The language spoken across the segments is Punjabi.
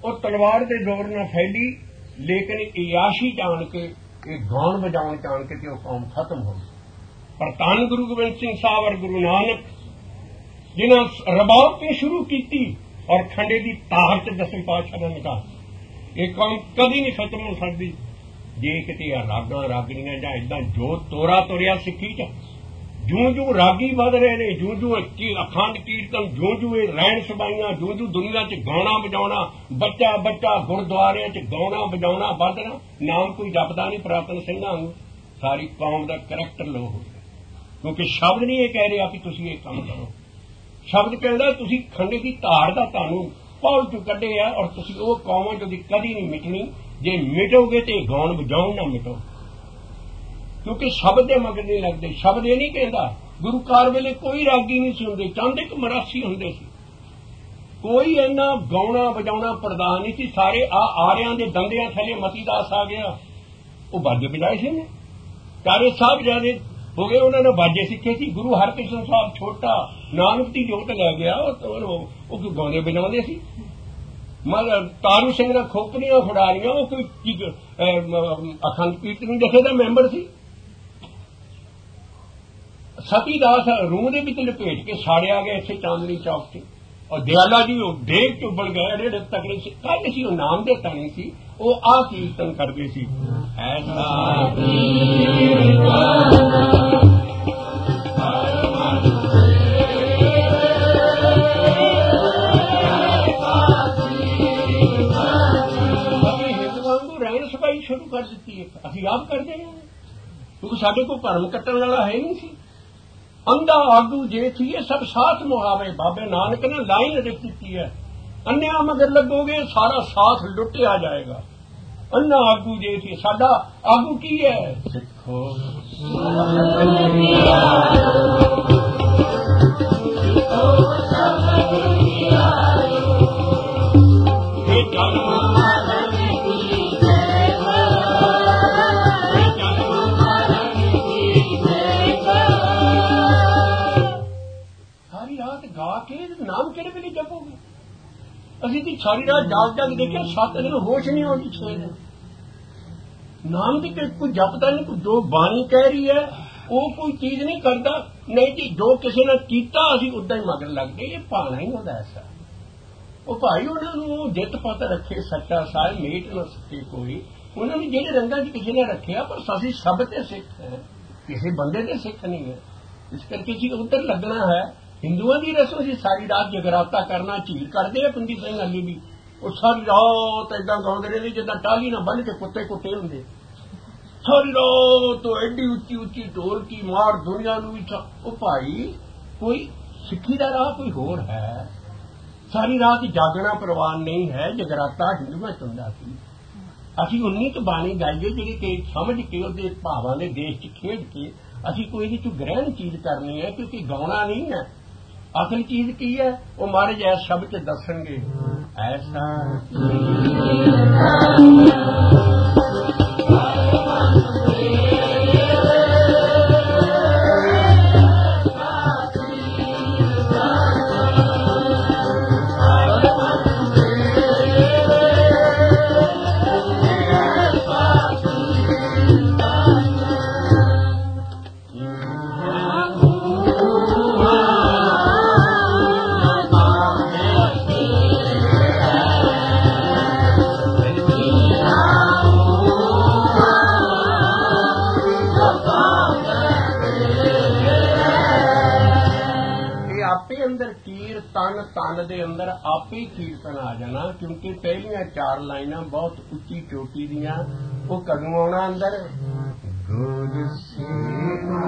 ਉਹ ਤਲਵਾਰ ਦੇ ਜ਼ੋਰ ਨਾਲ ਫੈਲੀ, ਲੇਕਿन ਇਯਾਸ਼ੀ ਜਾਣ ਕੇ, ਇਹ ਗਾਉਣ ਵਜਾਉਣ ਜਾਣ ਕੇ ਤੇ ਉਹ ਕੌਮ ਖਤਮ ਹੋ ਗਈ। ਪਰ ਧੰਨ ਗੁਰੂ ਗੋਬਿੰਦ ਸਿੰਘ ਸਾਹਿਬ ਔਰ ਗੁਰੂ ਨਾਨਕ ਜਿਨ੍ਹਾਂ ਰਬਾਬ ਤੋਂ ਸ਼ੁਰੂ ਕੀਤੀ ਔਰ ਖੰਡੇ ਦੀ ਤਾਰ ਚ ਦਸਵੇਂ ਪਾਤਸ਼ਾਹ ਨੇ ਨਿਕਾਲ, ਇਹ ਕੌਮ ਕਦੀ ਨਹੀਂ ਖਤਮ ਹੋ ਸਕਦੀ ਜੇ ਕਿਤੇ ਰਾਗਾਂ ਰਾਗਣੀਆਂ ਜਾਂ ਏਦਾਂ ਜੋ ਤੋਰਾ ਤੁਰਿਆ ਸਿੱਖੀ ਚ। ਜੂੰ ਰਾਗੀ ਵੱਧ ਰਹੇ ਨੇ, ਜੂੰ ਅਖੰਡ ਕੀਰਤਨ, ਜੂੰ ਇਹ ਰਹਿਣ ਸਬਾਈਆਂ, ਜੂੰ ਦੁਨੀਆ ਚ ਗਾਉਣਾ ਵਜਾਉਣਾ, ਬੱਚਾ ਗੁਰਦੁਆਰਿਆਂ ਚ ਗਾਉਣਾ ਵਜਾਉਣਾ ਵੱਧਣਾ। ਨਾਮ ਕੋਈ ਜਪਦਾ ਨਹੀਂ ਪੁਰਾਤਨ ਸਿੰਘਾਂ ਨੂੰ, ਸਾਰੀ ਕੌਮ ਦਾ ਕਰੈਕਟਰ ਲੋ ਹੋ ਗਿਆ। ਕਿਉਂਕਿ ਸ਼ਬਦ ਨਹੀਂ ਇਹ ਕਹਿ ਰਿਹਾ ਕਿ ਤੁਸੀਂ ਇਹ ਕੰਮ ਕਰੋ, ਸ਼ਬਦ ਕਹਿੰਦਾ ਤੁਸੀਂ ਖੰਡੇ ਦੀ ਧਾਰ ਦਾ ਤੁਹਾਨੂੰ ਪੌਲ ਚੋਂ ਕੱਢਿਆ ਔਰ ਤੁਸੀਂ ਉਹ ਕੌਮ ਜਿਹਦੀ ਕਦੀ ਨਹੀਂ ਮਿਟਣੀ। ਜੇ ਮਿਟੋਗੇ ਤੇ ਗਾਉਣ ਵਜਾਉਣ ਨਾ ਮਿਟੋ, ਕਿਉਂਕਿ ਸ਼ਬਦ ਦੇ ਮਗਰ ਨਹੀਂ ਲੱਗਦੇ। ਸ਼ਬਦ ਇਹ ਨਹੀਂ ਕਹਿੰਦਾ, ਗੁਰੂ ਕਾਰ ਵੇਲੇ ਕੋਈ ਰਾਗੀ ਨਹੀਂ ਸੀ ਹੁੰਦੇ, ਚੰਦ ਇੱਕ ਮਰਾਸੀ ਹੁੰਦੇ ਸੀ, ਕੋਈ ਇੰਨਾ ਗਾਉਣਾ ਵਜਾਉਣਾ ਪ੍ਰਧਾਨ ਨਹੀਂ ਸੀ। ਸਾਰੇ ਆਰਿਆਂ ਦੇ ਦੰਦਿਆਂ ਥੱਲੇ ਮਤੀਦਾਸ ਆ ਗਿਆ, ਉਹ ਬਾਜੇ ਵਜਾਏ ਸੀ ਨੇ। ਚਾਰੇ ਸਾਹਿਬ ਜਿਆਦੇ ਹੋ ਗਏ, ਉਹਨਾਂ ਨੇ ਬਾਜੇ ਸਿੱਖੇ ਸੀ। ਗੁਰੂ ਹਰਕ੍ਰਿਸ਼ਨ ਸਾਹਿਬ ਛੋਟਾ ਨਾਨਕ ਦੀ ਜੋਤ ਲੈ ਗਿਆ, ਉਹ ਗਾਉਂਦੇ ਵਜਾਉਂਦੇ ਸੀ। ਤਾਰੂ ਸਿੰਘ ਨੇ ਖੋਪੜੀਆਂ ਫੜਾ ਲਈਆਂ, ਉਹ ਕੋਈ ਅਖੰਡ ਕੀਰਤਨ ਜਥੇ ਦਾ ਮੈਂਬਰ ਸੀ। ਸਤੀਦਾਸ ਰੂਹ ਦੇ ਵਿੱਚ ਲਪੇਟ ਕੇ ਸਾੜਿਆ ਗਿਆ ਇੱਥੇ ਚਾਂਦਨੀ ਚੌਕ ਤੇ, ਔਰ ਦਿਆਲਾ ਜੀ ਉਹ ਦੇਖ ਚੁੱਬਲ ਗਏ। ਜਿਹੜੇ ਤਕੜੇ ਸੀ ਕੱਲ ਸੀ, ਉਹ ਨਾਮ ਦੇ ਤਾਣੀ ਸੀ, ਉਹ ਆ ਕੀਰਤਨ ਕਰਦੇ ਸੀ। ਐਸਾ ਸਫਾਈ ਸ਼ੁਰੂ ਕਰ ਦਿੱਤੀ ਹੈ, ਅਸੀਂ ਆਪ ਕਰਦੇ ਹਾਂ, ਕਿਉਂਕਿ ਸਾਡੇ ਕੋਲ ਭਰਮ ਕੱਟਣ ਵਾਲਾ ਹੈ ਨਹੀਂ ਸੀ। ਅੰਧਾ ਆਗੂ ਜੇ ਸੀ, ਇਹ ਸਭ ਸਾਥ ਮੁਹਾਵੇ। ਬਾਬੇ ਨਾਨਕ ਨੇ ਲਾਈਨ ਲਿਖ ਦਿੱਤੀ ਹੈ, ਅੰਨਿਆਂ ਮਗਰ ਲੱਗੋਗੇ ਸਾਰਾ ਸਾਥ ਲੁੱਟਿਆ ਜਾਏਗਾ। ਅੰਨਾ ਆਗੂ ਜੇ ਸੀ, ਸਾਡਾ ਆਗੂ ਕੀ ਹੈ? ਸਿੱਖੋ ਨਾਮ ਕਿਹੜੇ ਵੇਲੇ ਜਪੋਗੇ? ਅਸੀਂ ਤੇ ਸਾਰੀ ਰਾਤ ਜਾਗ ਦੇਖਿਆ, 7 ਦਿਨ ਹੋਸ਼ ਨਹੀਂ ਆਉਂਦੀ, 6 ਦਿਨ ਨਾਮ ਦੀ ਕੋਈ ਜਪਦਾ ਨਹੀਂ। ਕੋਈ ਜੋ ਬਾਣੀ ਕਹਿ ਰਹੀ ਹੈ ਉਹ ਕੋਈ ਚੀਜ਼ ਨਹੀਂ ਕਰਦਾ। ਨਹੀਂ ਜੀ, ਜੋ ਕਿਸੇ ਨੇ ਕੀਤਾ ਅਸੀਂ ਉਦਾਂ ਹੀ ਮਗਰ ਲੱਗਦੇ। ਇਹ ਭਾਣਾ ਹੀ ਹੁੰਦਾ ਐਸਾ। ਉਹ ਭਾਈ ਉਹਨਾਂ ਨੂੰ ਜਿੱਤ ਪਤ ਰੱਖੇ ਸੱਚਾ ਸਾਹਿਬ, ਮੇਟ ਨਾ ਸਕੇ ਕੋਈ। ਉਹਨਾਂ ਨੂੰ ਜਿਹੜੇ ਰੰਗਾਂ 'ਚ ਕਿਸੇ ਨੇ ਰੱਖਿਆ, ਪਰ ਅਸੀਂ ਸਭ ਤੇ ਸਿੱਖ ਹੈ, ਕਿਸੇ ਬੰਦੇ ਦੇ ਸਿੱਖ ਨਹੀਂ ਹੈ। ਇਸ ਕਰਕੇ ਅਸੀਂ ਉੱਧਰ ਲੱਗਣਾ ਹੈ। ਹਿੰਦੂਆਂ ਦੀ ਰਸਮ ਸੀ ਸਾਰੀ ਰਾਤ ਜਗਰਾਤਾ ਕਰਨਾ, ਝੀਲ ਕਰਦੇ ਆ ਪੰਡਿਤ ਸਿੰਘ ਹਾਲੀ ਵੀ। ਉਹ ਸਾਰੀ ਰਾਤ ਏਦਾਂ ਗਾਉਂਦੇ ਰਹਿੰਦੇ ਜਿੱਦਾਂ ਟਾਹਲੀ ਨਾਲ ਬੰਨ ਕੇ ਕੁੱਤੇ ਕੁੱਤੇ ਹੁੰਦੇ। ਸਾਰੀ ਰਾਤ ਐਡੀ ਉੱਚੀ ਉੱਚੀ ਢੋਲਕੀ ਮਾਰ ਦੁਨੀਆ ਨੂੰ ਵੀ। ਉਹ ਭਾਈ ਕੋਈ ਸਿੱਖੀ ਦਾ ਰਾਹ ਕੋਈ ਹੋਰ ਹੈ। ਸਾਰੀ ਰਾਤ ਜਾਗਣਾ ਪ੍ਰਵਾਨ ਨਹੀਂ ਹੈ। ਜਗਰਾਤਾ ਹਿੰਦੂਆਂ ਚ ਹੁੰਦਾ ਸੀ। ਅਸੀਂ 19 ਬਾਣੀ ਗਾਈਏ ਜਿਹੜੀ ਕਿ ਸਮਝ ਕੇ ਉਹਦੇ ਭਾਵਾਂ ਦੇ ਦੇਸ਼ ਚ ਖੇਡ ਕੇ ਅਸੀਂ ਕੋਈ ਇਹਦੇ ਚ ਗ੍ਰਹਿਣ ਚੀਜ਼ ਕਰਨੀ ਹੈ, ਕਿਉਂਕਿ ਗਾਉਣਾ ਨਹੀਂ ਹੈ। ਅਸਲ ਚੀਜ਼ ਕੀ ਹੈ ਉਹ ਮਹਾਰਾਜ ਇਸ ਸ਼ਬਦ ਚ ਦੱਸਣਗੇ। ਐਸਾ ਤਨ ਦੇ ਅੰਦਰ ਆਪੇ ਕੀਰਤਨ ਆ ਜਾਣਾ, ਕਿਉਂਕਿ ਪਹਿਲੀਆਂ 4 ਲਾਈਨਾਂ ਬਹੁਤ ਉੱਚੀ ਚੋਟੀ ਦੀਆਂ। ਉਹ ਕਦੋਂ ਆਉਣਾ ਅੰਦਰ? ਗੁਰ ਸੇਵਾ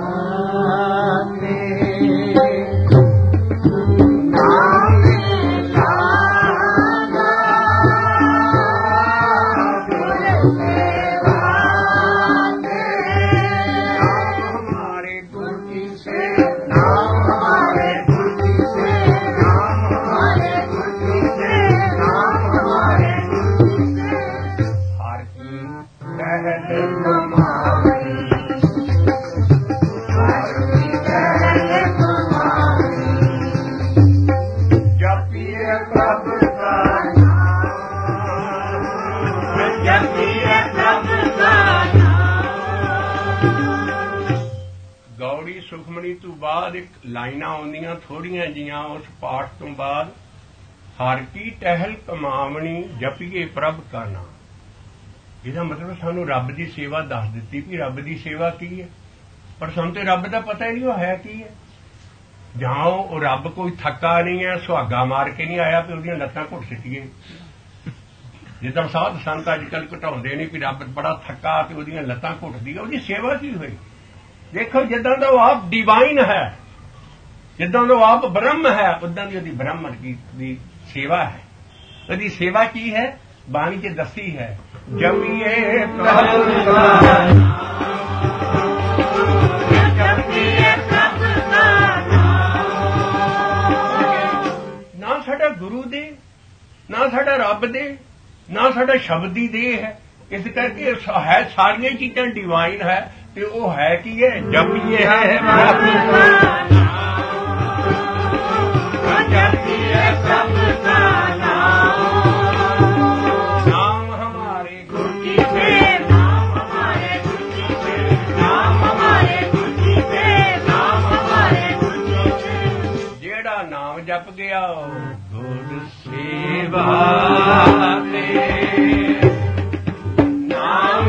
ਬਾਅਦ ਇੱਕ ਲਾਈਨਾਂ ਆਉਂਦੀਆਂ ਥੋੜੀਆਂ ਜੀਆਂ ਉਸ ਪਾਠ ਤੋਂ ਬਾਅਦ, ਹਰ ਕੀ ਟਹਿਲ ਕਮਾਵਣੀ ਜਪੀਏ ਪ੍ਰਭ ਕਾ ਨਾਮ। ਇਹਦਾ ਮਤਲਬ ਸਾਨੂੰ ਰੱਬ ਦੀ ਸੇਵਾ ਦੱਸ ਦਿੱਤੀ ਵੀ ਰੱਬ ਦੀ ਸੇਵਾ ਕੀ ਹੈ, ਪਰ ਸਾਨੂੰ ਤੇ ਰੱਬ ਦਾ ਪਤਾ ਹੀ ਨਹੀਂ ਉਹ ਹੈ ਕੀ ਹੈ। ਜਾਂ ਉਹ ਰੱਬ ਕੋਈ ਥੱਕਾ ਨਹੀਂ ਹੈ, ਸੁਹਾਗਾ ਮਾਰ ਕੇ ਨਹੀਂ ਆਇਆ ਵੀ ਉਹਦੀਆਂ ਲੱਤਾਂ ਘੁੱਟ ਸਿੱਟੀਏ। ਜਿੱਦਾਂ ਸਾਧ ਸੰਤ ਅੱਜ ਕੱਲ੍ਹ ਘਟਾਉਂਦੇ ਨੇ ਵੀ ਰੱਬ ਬੜਾ ਥੱਕਾ ਤੇ ਉਹਦੀਆਂ ਲੱਤਾਂ ਘੁੱਟਦੀ ਹੈ, ਉਹਦੀ ਸੇਵਾ ਕੀ ਹੋਈ। ਦੇਖੋ ਜਿੱਦਾਂ ਦਾ ਉਹ ਆਪ ਡਿਵਾਈਨ ਹੈ, ਜਿੱਦਾਂ ਦਾ ਉਹ ਆਪ ਬ੍ਰਹਮ ਹੈ, ਉਦਾਂ ਦੀ ਉਹਦੀ ਬ੍ਰਹਮ ਦੀ ਸੇਵਾ ਹੈ। ਉਹਦੀ ਸੇਵਾ ਕੀ ਹੈ, ਬਾਣੀ 'ਚ ਦੱਸੀ ਹੈ, ਜਪੀਏ ਨਾ ਸਾਡਾ ਗੁਰੂ ਦੇ, ਨਾ ਸਾਡਾ ਰੱਬ ਦੇ, ਨਾ ਸਾਡਾ ਸ਼ਬਦ ਦੀ ਦੇਹ ਹੈ। ਇਸ ਕਰਕੇ ਹੈ ਸਾਰੀਆਂ ਚੀਜ਼ਾਂ ਡਿਵਾਈਨ ਹੈ, ਤੇ ਉਹ ਹੈ ਕੀ ਹੈ, ਜਪੀਏ ਹੈ ਨਾਮ ਹਮਾਰੇ ਗੁਰੂ ਕੀ ਸੇ, ਨਾਮ ਹਮਾਰੇ ਗੁਰੂ ਕੀ ਸੇ, ਨਾਮ ਹਮਾਰੇ ਗੁਰੂ ਕੀ ਸੇ, ਨਾਮ ਹਮਾਰੇ ਗੁਰੂ ਕੀ ਸੇ। ਜਿਹੜਾ ਨਾਮ ਜਪ ਗਿਆ ਗੁਰ ਸੇਵਾ ਤੇ ਨਾਮ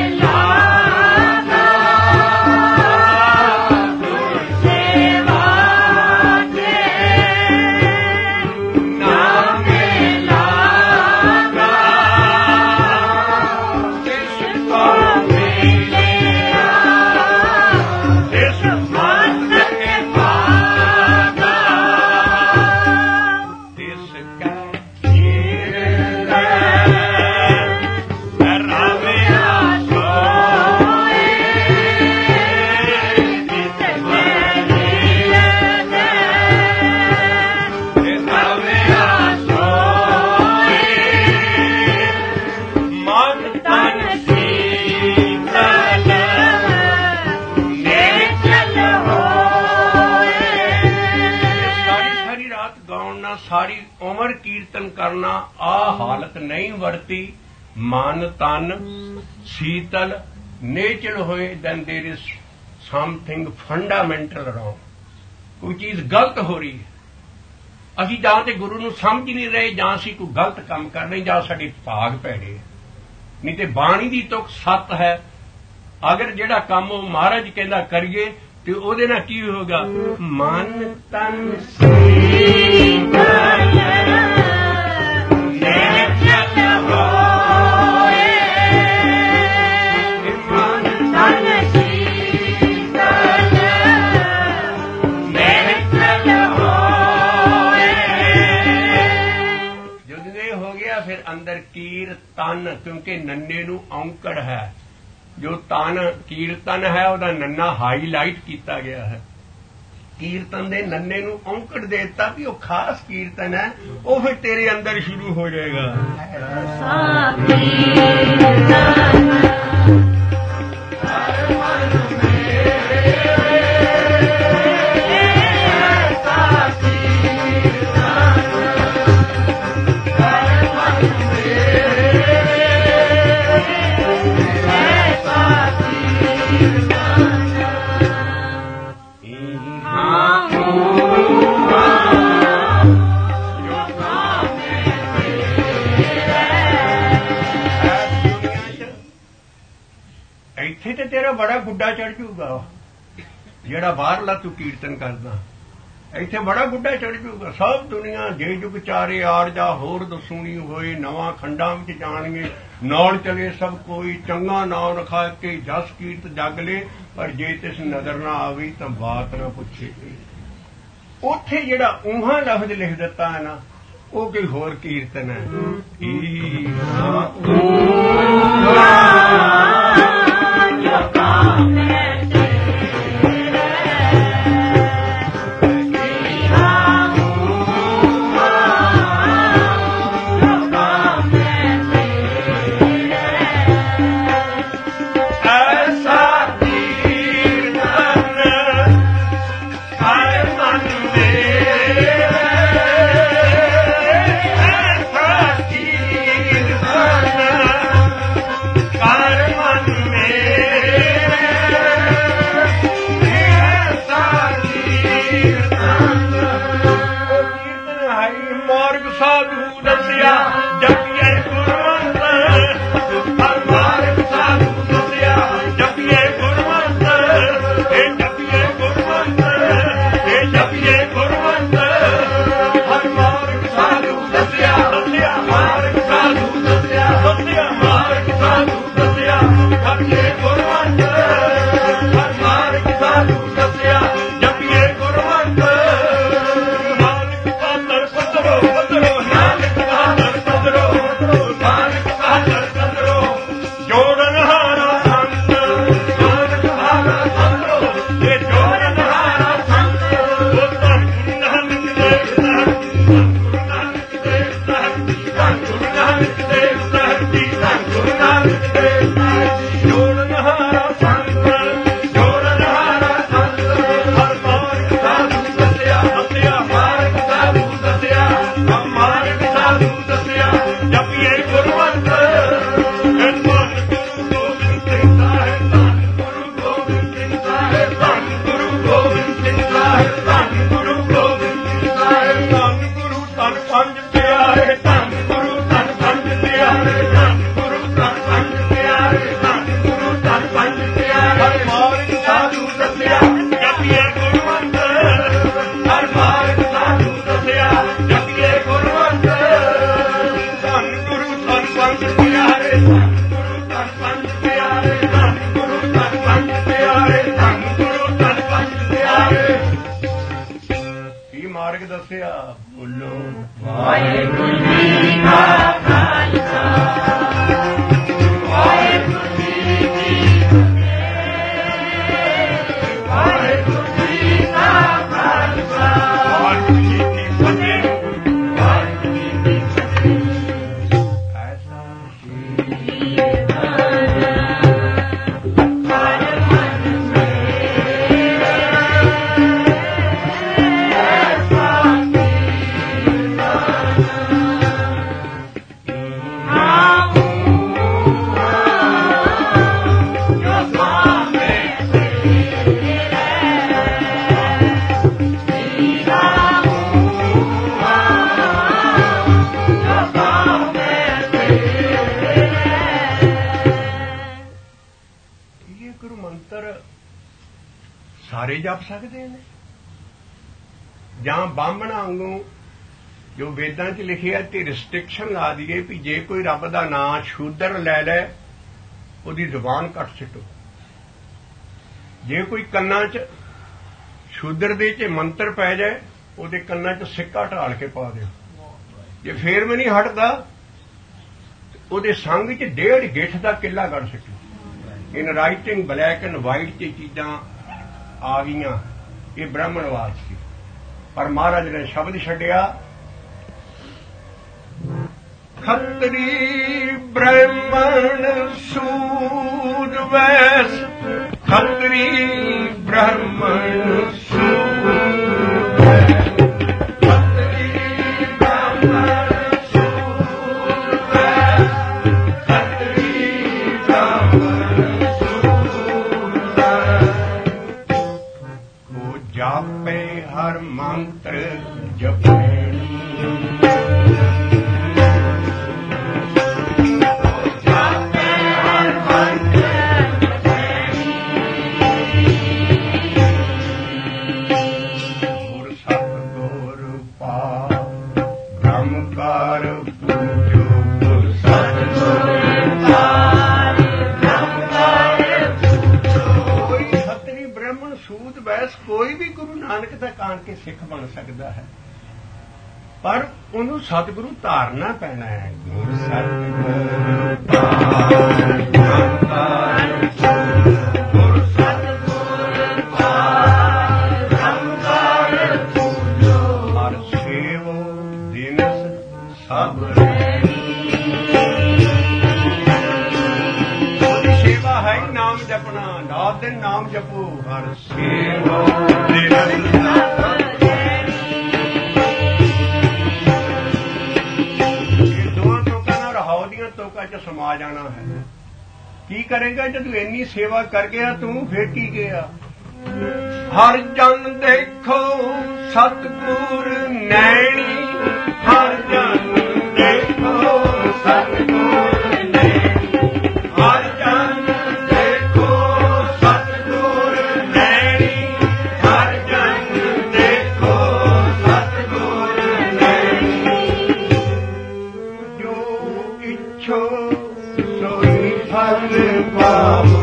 ਸਾਰੀ ਉਮਰ ਕੀਰਤਨ ਕਰਨਾ, ਆ ਹਾਲਤ ਨਹੀਂ ਵਰਤੀ। ਮਨ ਤਨ ਸ਼ੀਤਲ ਨੇਚਲ ਹੋਏ, then there is something fundamental wrong। ਕੋਈ ਚੀਜ਼ ਗਲਤ ਹੋ ਰਹੀ ਹੈ। ਅਸੀਂ ਜਾਂ ਤੇ ਗੁਰੂ ਨੂੰ ਸਮਝ ਨਹੀਂ ਰਹੇ, ਜਾਂ ਅਸੀਂ ਕੋਈ ਗਲਤ ਕੰਮ ਕਰ ਰਹੇ, ਜਾਂ ਸਾਡੇ ਭਾਗ ਭੈੜੇ। ਨਹੀਂ ਤੇ ਬਾਣੀ ਦੀ ਤੁਕ ਸੱਤ ਹੈ। ਅਗਰ ਜਿਹੜਾ ਕੰਮ ਉਹ ਮਹਾਰਾਜ ਕਹਿੰਦਾ ਕਰੀਏ ਤੇ ਉਹਦੇ ਨਾਲ ਕੀ ਹੋਗਾ, ਮਨ ਤਨ ਫਿਰ ਅੰਦਰ ਕੀਰਤਨ, ਕਿਉਂਕਿ ਨੰਨੇ ਨੂੰ ਔਂਕੜ ਹੈ। ਜੋ ਤਨ ਕੀਰਤਨ ਹੈ ਉਹਦਾ ਨੰਨਾ ਹਾਈਲਾਈਟ ਕੀਤਾ ਗਿਆ ਹੈ। ਕੀਰਤਨ ਦੇ ਨੰਨੇ ਨੂੰ ਔਂਕੜ ਦੇ ਦਿੱਤਾ ਵੀ ਉਹ ਖਾਸ ਕੀਰਤਨ ਹੈ, ਉਹ ਫਿਰ ਤੇਰੇ ਅੰਦਰ ਸ਼ੁਰੂ ਹੋ ਜਾਏਗਾ। ਇੱਥੇ ਤੇ ਤੇਰਾ ਬੜਾ ਗੁੱਡਾ ਚੜ ਜੂਗਾ, ਜਿਹੜਾ ਬਾਹਰਲਾ ਤੂੰ ਕੀਰਤਨ ਕਰਦਾ, ਇੱਥੇ ਬੜਾ ਗੁੱਡਾ ਚੜ ਜੂਗਾ। ਸਭ ਦੁਨੀਆ ਜੇ ਜੁਗ ਚਾਰੇ ਆੜ ਜਾ ਹੋਰ ਦਸੂਣੀ ਹੋਏ, ਨਵਾਂ ਖੰਡਾਂ ਵਿੱਚ ਜਾਣਗੇ ਨਾਲ ਚਲੇ ਸਭ ਕੋਈ, ਚੰਗਾ ਨਾਮ ਰਖਾ ਕੇ ਜਸ ਕੀਰਤ ਜਗ ਲੈ, ਪਰ ਜੇ ਤਿਸ ਨਜ਼ਰ ਨਾ ਆਵੀ ਤਾਂ ਬਾਤ ਨਾ ਪੁੱਛੇ। ਉੱਥੇ ਜਿਹੜਾ ਊਹਾਂ ਲਫ਼ਜ਼ ਲਿਖ ਦਿੱਤਾ ਹੈ ਨਾ, ਉਹ ਕੋਈ ਹੋਰ ਕੀਰਤਨ ਹੈ। ਮਾਰਗ ਦੱਸਿਆ ਬੋਲੋ ਵਾਹਿਗੁਰੂ ਜੀ ਕਾ ਖਾਲਸਾ ਵਾਹਿਗੁਰੂ ਜੀ ਕੀ ਫਤਿਹ ਵਾਹਿਗੁਰੂ ਜੀ ਕਾ ਖਾਲਸਾ ਵਾਹਿਗੁਰੂ ਜੀ ਕੀ ਫਤਿਹ ਵਾਹਿਗੁਰੂ ਜੀ ਕੀ ਫਤਿਹ ਐਸਾ ਸਾਰੇ ਜਪ ਸਕਦੇ ਨੇ ਜਾਂ ਬਾਹਮਣਾ ਵਾਂਗੂ ਜੋ ਵੇਦਾਂ 'ਚ ਲਿਖਿਆ ਤੇ ਰਿਸਟ੍ਰਿਕਸ਼ਨ ਲਾ ਦਈਏ ਵੀ ਜੇ ਕੋਈ ਰੱਬ ਦਾ ਨਾਂ ਸ਼ੂਦਰ ਲੈ ਲੈ ਉਹਦੀ ਜ਼ੁਬਾਨ ਕੱਟ ਸਿੱਟੋ ਜੇ ਕੋਈ ਕੰਨਾਂ 'ਚ ਸ਼ੂਦਰ ਦੇ 'ਚ ਮੰਤਰ ਪੈ ਜਾਏ ਉਹਦੇ ਕੰਨਾਂ 'ਚ ਸਿੱਕਾ ਢਾਲ ਕੇ ਪਾ ਦਿਓ ਜੇ ਫੇਰ ਵੀ ਨਹੀਂ ਹਟਦਾ ਉਹਦੇ ਸੰਗ 'ਚ 1.5 ਗਿੱਠ ਦਾ ਕਿੱਲਾ ਕੱਢ ਸਿੱਟੋ in writing black and white 'ਚ ਚੀਜ਼ਾਂ ਆ ਗਈਆਂ ਇਹ ਬ੍ਰਾਹਮਣਵਾਦ ਸੀ ਪਰ ਮਹਾਰਾਜ ਨੇ ਸ਼ਬਦ ਛੱਡਿਆ ਖੱਤਰੀ ਬ੍ਰਾਹਮਣ ਸੂਦ ਵੈਸ ਖੱਤਰੀ ਬ੍ਰਾਹਮਣ ਸੂਦ ਖੱਤਰੀ ਬ੍ਰਾਹਮਣ ਸੂਦ ਵੈਸ ਖੱਤਰੀ ਬ੍ਰਾਹਮਣ ਜਾਪੇ ਹਰ ਮੰਤਰ ਜਪੇਣੀ ਜਾਪੇ ਹਰ ਮੰਤਰ ਜਪੇਣੀ ਗੁਰ ਸਤਿਗੁਰ ਪਾਵ ਬ੍ਰਹਮਕਾਰ ਪੂਜੋ ਗੁਰ ਸਤਿਗੁਰ ਪਾਵ ਬ੍ਰਹਮਕਾਰ ਪੂਜੋ ਕੋਈ ਖੱਤਰੀ ਬ੍ਰਾਹਮਣ ਸੂਦ ਵੈਸ ਕੋਈ ਵੀ ਗੁਰੂ ਨਾਨਕ ਦਾ ਕਾਣ ਕੇ ਸਿੱਖ ਬਣ ਸਕਦਾ ਹੈ ਪਰ ਉਹਨੂੰ ਸਤਿਗੁਰੂ ਧਾਰਨਾ ਪੈਣਾ ਹੈ ਗੁਰੂ ਸਤਿਗੁਰੂ ਗੁਰੂ ਸਤਿਗੁਰੂ ਬ੍ਰਹਮਕਾਰ ਪੂਜੋ ਹਰ ਸੇਵੋ ਦਿਨਸ ਸਭ ਉਹਦੀ ਸੇਵਾ ਹੈ ਨਾਮ ਜਪਣਾ ਰਾਤ ਦਿਨ ਨਾਮ ਜਪੋ ਹਰ ਸੇਵਾ ਦਿਨਸ ਤੋਕਾ ਚ ਸਮਾ ਜਾਣਾ ਹੈ ਕੀ ਕਰੇਗਾ ਜਦੋਂ ਇੰਨੀ ਸੇਵਾ ਕਰ ਗਿਆ ਤੂੰ ਫਿਰ ਕੀ ਗਿਆ ਹਰ ਜਨ ਦੇਖੋ ਸਤਿਗੁਰ ਨੈਣੀ ਹਰ ਜਨ ਦੇਖੋ ਸਤਿਗੁਰ ਨੈਣੀ ਹਰ ਜਨ ਦੇਖੋ ਸਤਿਗੁਰ ਨੈਣੀ ਹਰ ਜਨ ਦੇਖੋ ਸਤਿਗੁਰ ਨੈਣੀ ਜੋ ਇੱਛੋ ਸੋਈ ਫਲ ਪਾਵੋ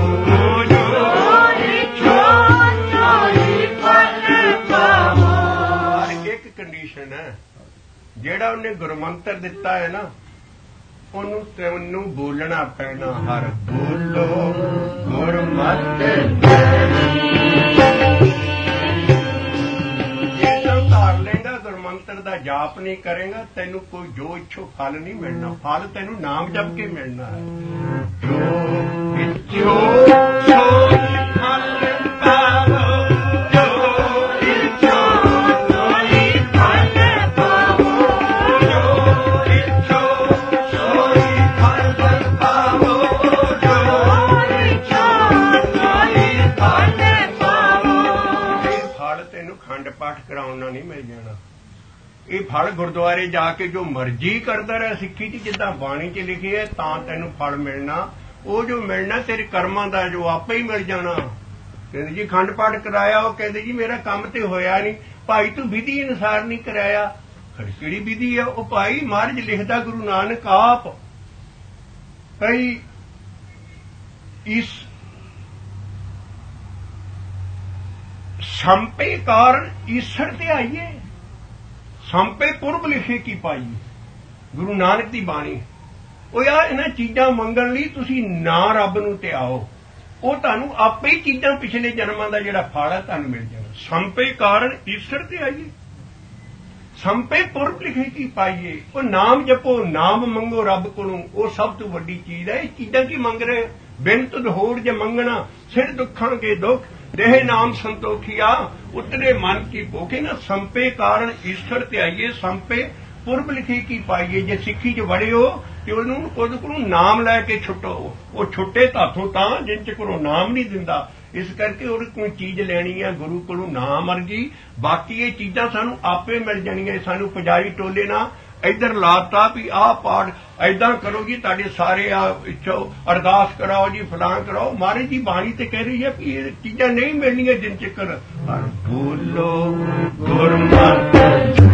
ਜਿਹੜਾ ਉਹਨੇ ਗੁਰਮੰਤਰ ਦਿੱਤਾ ਹੈ ਨਾ ਉਹਨੂੰ ਤੈਨੂੰ ਬੋਲਣਾ ਪੈਣਾ ਹਰ ਬੋਲੋ ਗੁਰਮਤਿ ਜੇ ਤੂੰ ਧਾਰ ਲੇਗਾ ਗੁਰਮੰਤਰ ਦਾ ਜਾਪ ਨਹੀਂ ਕਰੇਗਾ ਤੈਨੂੰ ਕੋਈ ਜੋ ਇੱਛੋ ਫਲ ਨਹੀਂ ਮਿਲਣਾ ਫਲ ਤੈਨੂੰ ਨਾਮ ਜਪ ਕੇ ਮਿਲਣਾ ਹੈ ਜੋ ਇੱਛੋ ਸੋਈ ਫਲ ਪਾਵੋ ਨਹੀਂ ਮਿਲ ਜਾਣਾ ਇਹ ਫਲ ਗੁਰਦੁਆਰੇ ਜਾ ਕੇ ਜੋ ਮਰਜ਼ੀ ਕਰਦਾ ਰਹਿ ਸਿੱਖੀ ਦੀ ਜਿੱਦਾਂ ਬਾਣੀ 'ਚ ਲਿਖੀ ਹੈ ਤਾਂ ਤੈਨੂੰ ਫਲ ਮਿਲਣਾ ਉਹ ਜੋ ਮਿਲਣਾ ਤੇਰੇ ਕਰਮਾਂ ਦਾ ਜੋ ਆਪੇ ਹੀ ਮਿਲ ਜਾਣਾ ਕਹਿੰਦੇ ਜੀ ਖੰਡ ਪਾਠ ਕਰਾਇਆ ਉਹ ਕਹਿੰਦੇ ਜੀ ਮੇਰਾ ਕੰਮ ਤੇ ਹੋਇਆ ਨਹੀਂ ਭਾਈ ਤੂੰ ਵਿਧੀ ਅਨੁਸਾਰ ਨਹੀਂ ਕਰਾਇਆ ਕਿਹੜੀ ਵਿਧੀ ਹੈ ਉਹ ਭਾਈ ਮਹਾਰਾਜ ਲਿਖਦਾ ਗੁਰੂ ਨਾਨਕ ਆਪ ਕਈ ਇਸ ਸੰਪੇ ਕਾਰਨ ਈਸ਼ਰ ਤੇ ਆਈਏ, ਸੰਪੇ ਪੁਰਬ ਲਿਖੇ ਕੀ ਪਾਈਏ। ਗੁਰੂ ਨਾਨਕ ਦੀ ਬਾਣੀ। ਉਹ ਯਾਰ ਇਹਨਾਂ ਚੀਜ਼ਾਂ ਮੰਗਣ ਲਈ ਤੁਸੀਂ ਨਾ ਰੱਬ ਨੂੰ ਧਿਆਓ, ਉਹ ਤੁਹਾਨੂੰ ਆਪੇ ਹੀ ਚੀਜ਼ਾਂ ਪਿਛਲੇ ਜਨਮਾਂ ਦਾ ਜਿਹੜਾ ਫਲ ਹੈ ਤੁਹਾਨੂੰ ਮਿਲ ਜਾਣਾ। ਸੰਪੇ ਕਾਰਨ ਈਸ਼ਰ ਤੇ ਆਈਏ, ਸੰਪੇ ਪੁਰਬ ਲਿਖੇ ਕੀ ਪਾਈਏ। ਉਹ ਨਾਮ ਜਪੋ, ਨਾਮ ਮੰਗੋ ਰੱਬ ਕੋਲੋਂ, ਉਹ ਸਭ ਤੋਂ ਵੱਡੀ ਚੀਜ਼ ਹੈ। ਇਹ ਚੀਜ਼ਾਂ ਕੀ ਮੰਗ ਰਹੇ? ਬਿਨ ਤੁਧ ਹੋੜ ਜੇ ਮੰਗਣਾ, ਸਿਰ ਦੁੱਖਾਂ ਕੇ ਦੁੱਖ, ਦੇਹ ਨਾਮ ਸੰਤੋਖੀਆ, ਉਤਰੇ ਮਨ ਕੀ ਭੋਖੇ। ਨਾ ਸੰਪੇ ਕਾਰਨ ਈਸ਼ਰ ਤੇ ਆਈਏ, ਸੰਪੇ ਪੁਰਬ ਲਿਖੇ ਕੀ ਪਾਈਏ। ਜੇ ਸਿੱਖੀ 'ਚ ਵੜਿਓ ਤੇ ਉਹਨੂੰ ਉਹਦੇ ਕੋਲੋਂ ਨਾਮ ਲੈ ਕੇ ਛੁੱਟੋ। ਉਹ ਛੁੱਟੇ ਤਾਥੋਂ ਤਾਂ ਜਿੰਨ ਚ ਕੋਲੋਂ ਨਾਮ ਨਹੀਂ ਦਿੰਦਾ। ਇਸ ਕਰਕੇ ਉਹਦੇ ਕੋਈ ਚੀਜ਼ ਲੈਣੀ ਹੈ ਗੁਰੂ ਕੋਲੋਂ ਨਾਮ ਅਰਜੀ, ਬਾਕੀ ਇਹ ਚੀਜ਼ਾਂ ਸਾਨੂੰ ਆਪੇ ਮਿਲ ਜਾਣੀਆਂ। ਸਾਨੂੰ ਪੁਜਾਰੀ ਟੋਲੇ ਨਾ ਇੱਧਰ ਲਾਤਾ ਵੀ ਆਹ ਪਾਠ ਏਦਾਂ ਕਰੋ ਜੀ, ਤੁਹਾਡੇ ਸਾਰੇ ਅਰਦਾਸ ਕਰਾਓ ਜੀ, ਫਲਾਂ ਕਰਾਓ। ਮਹਾਰਾਜ ਜੀ ਬਾਣੀ ਤੇ ਕਹਿ ਰਹੀ ਹੈ ਵੀ ਇਹ ਚੀਜ਼ਾਂ ਨਹੀਂ ਮਿਲਣੀਆਂ ਜਿੰਨ ਚਿਕਰ ਬੋਲੋ ਗੁਰਮਤਿ।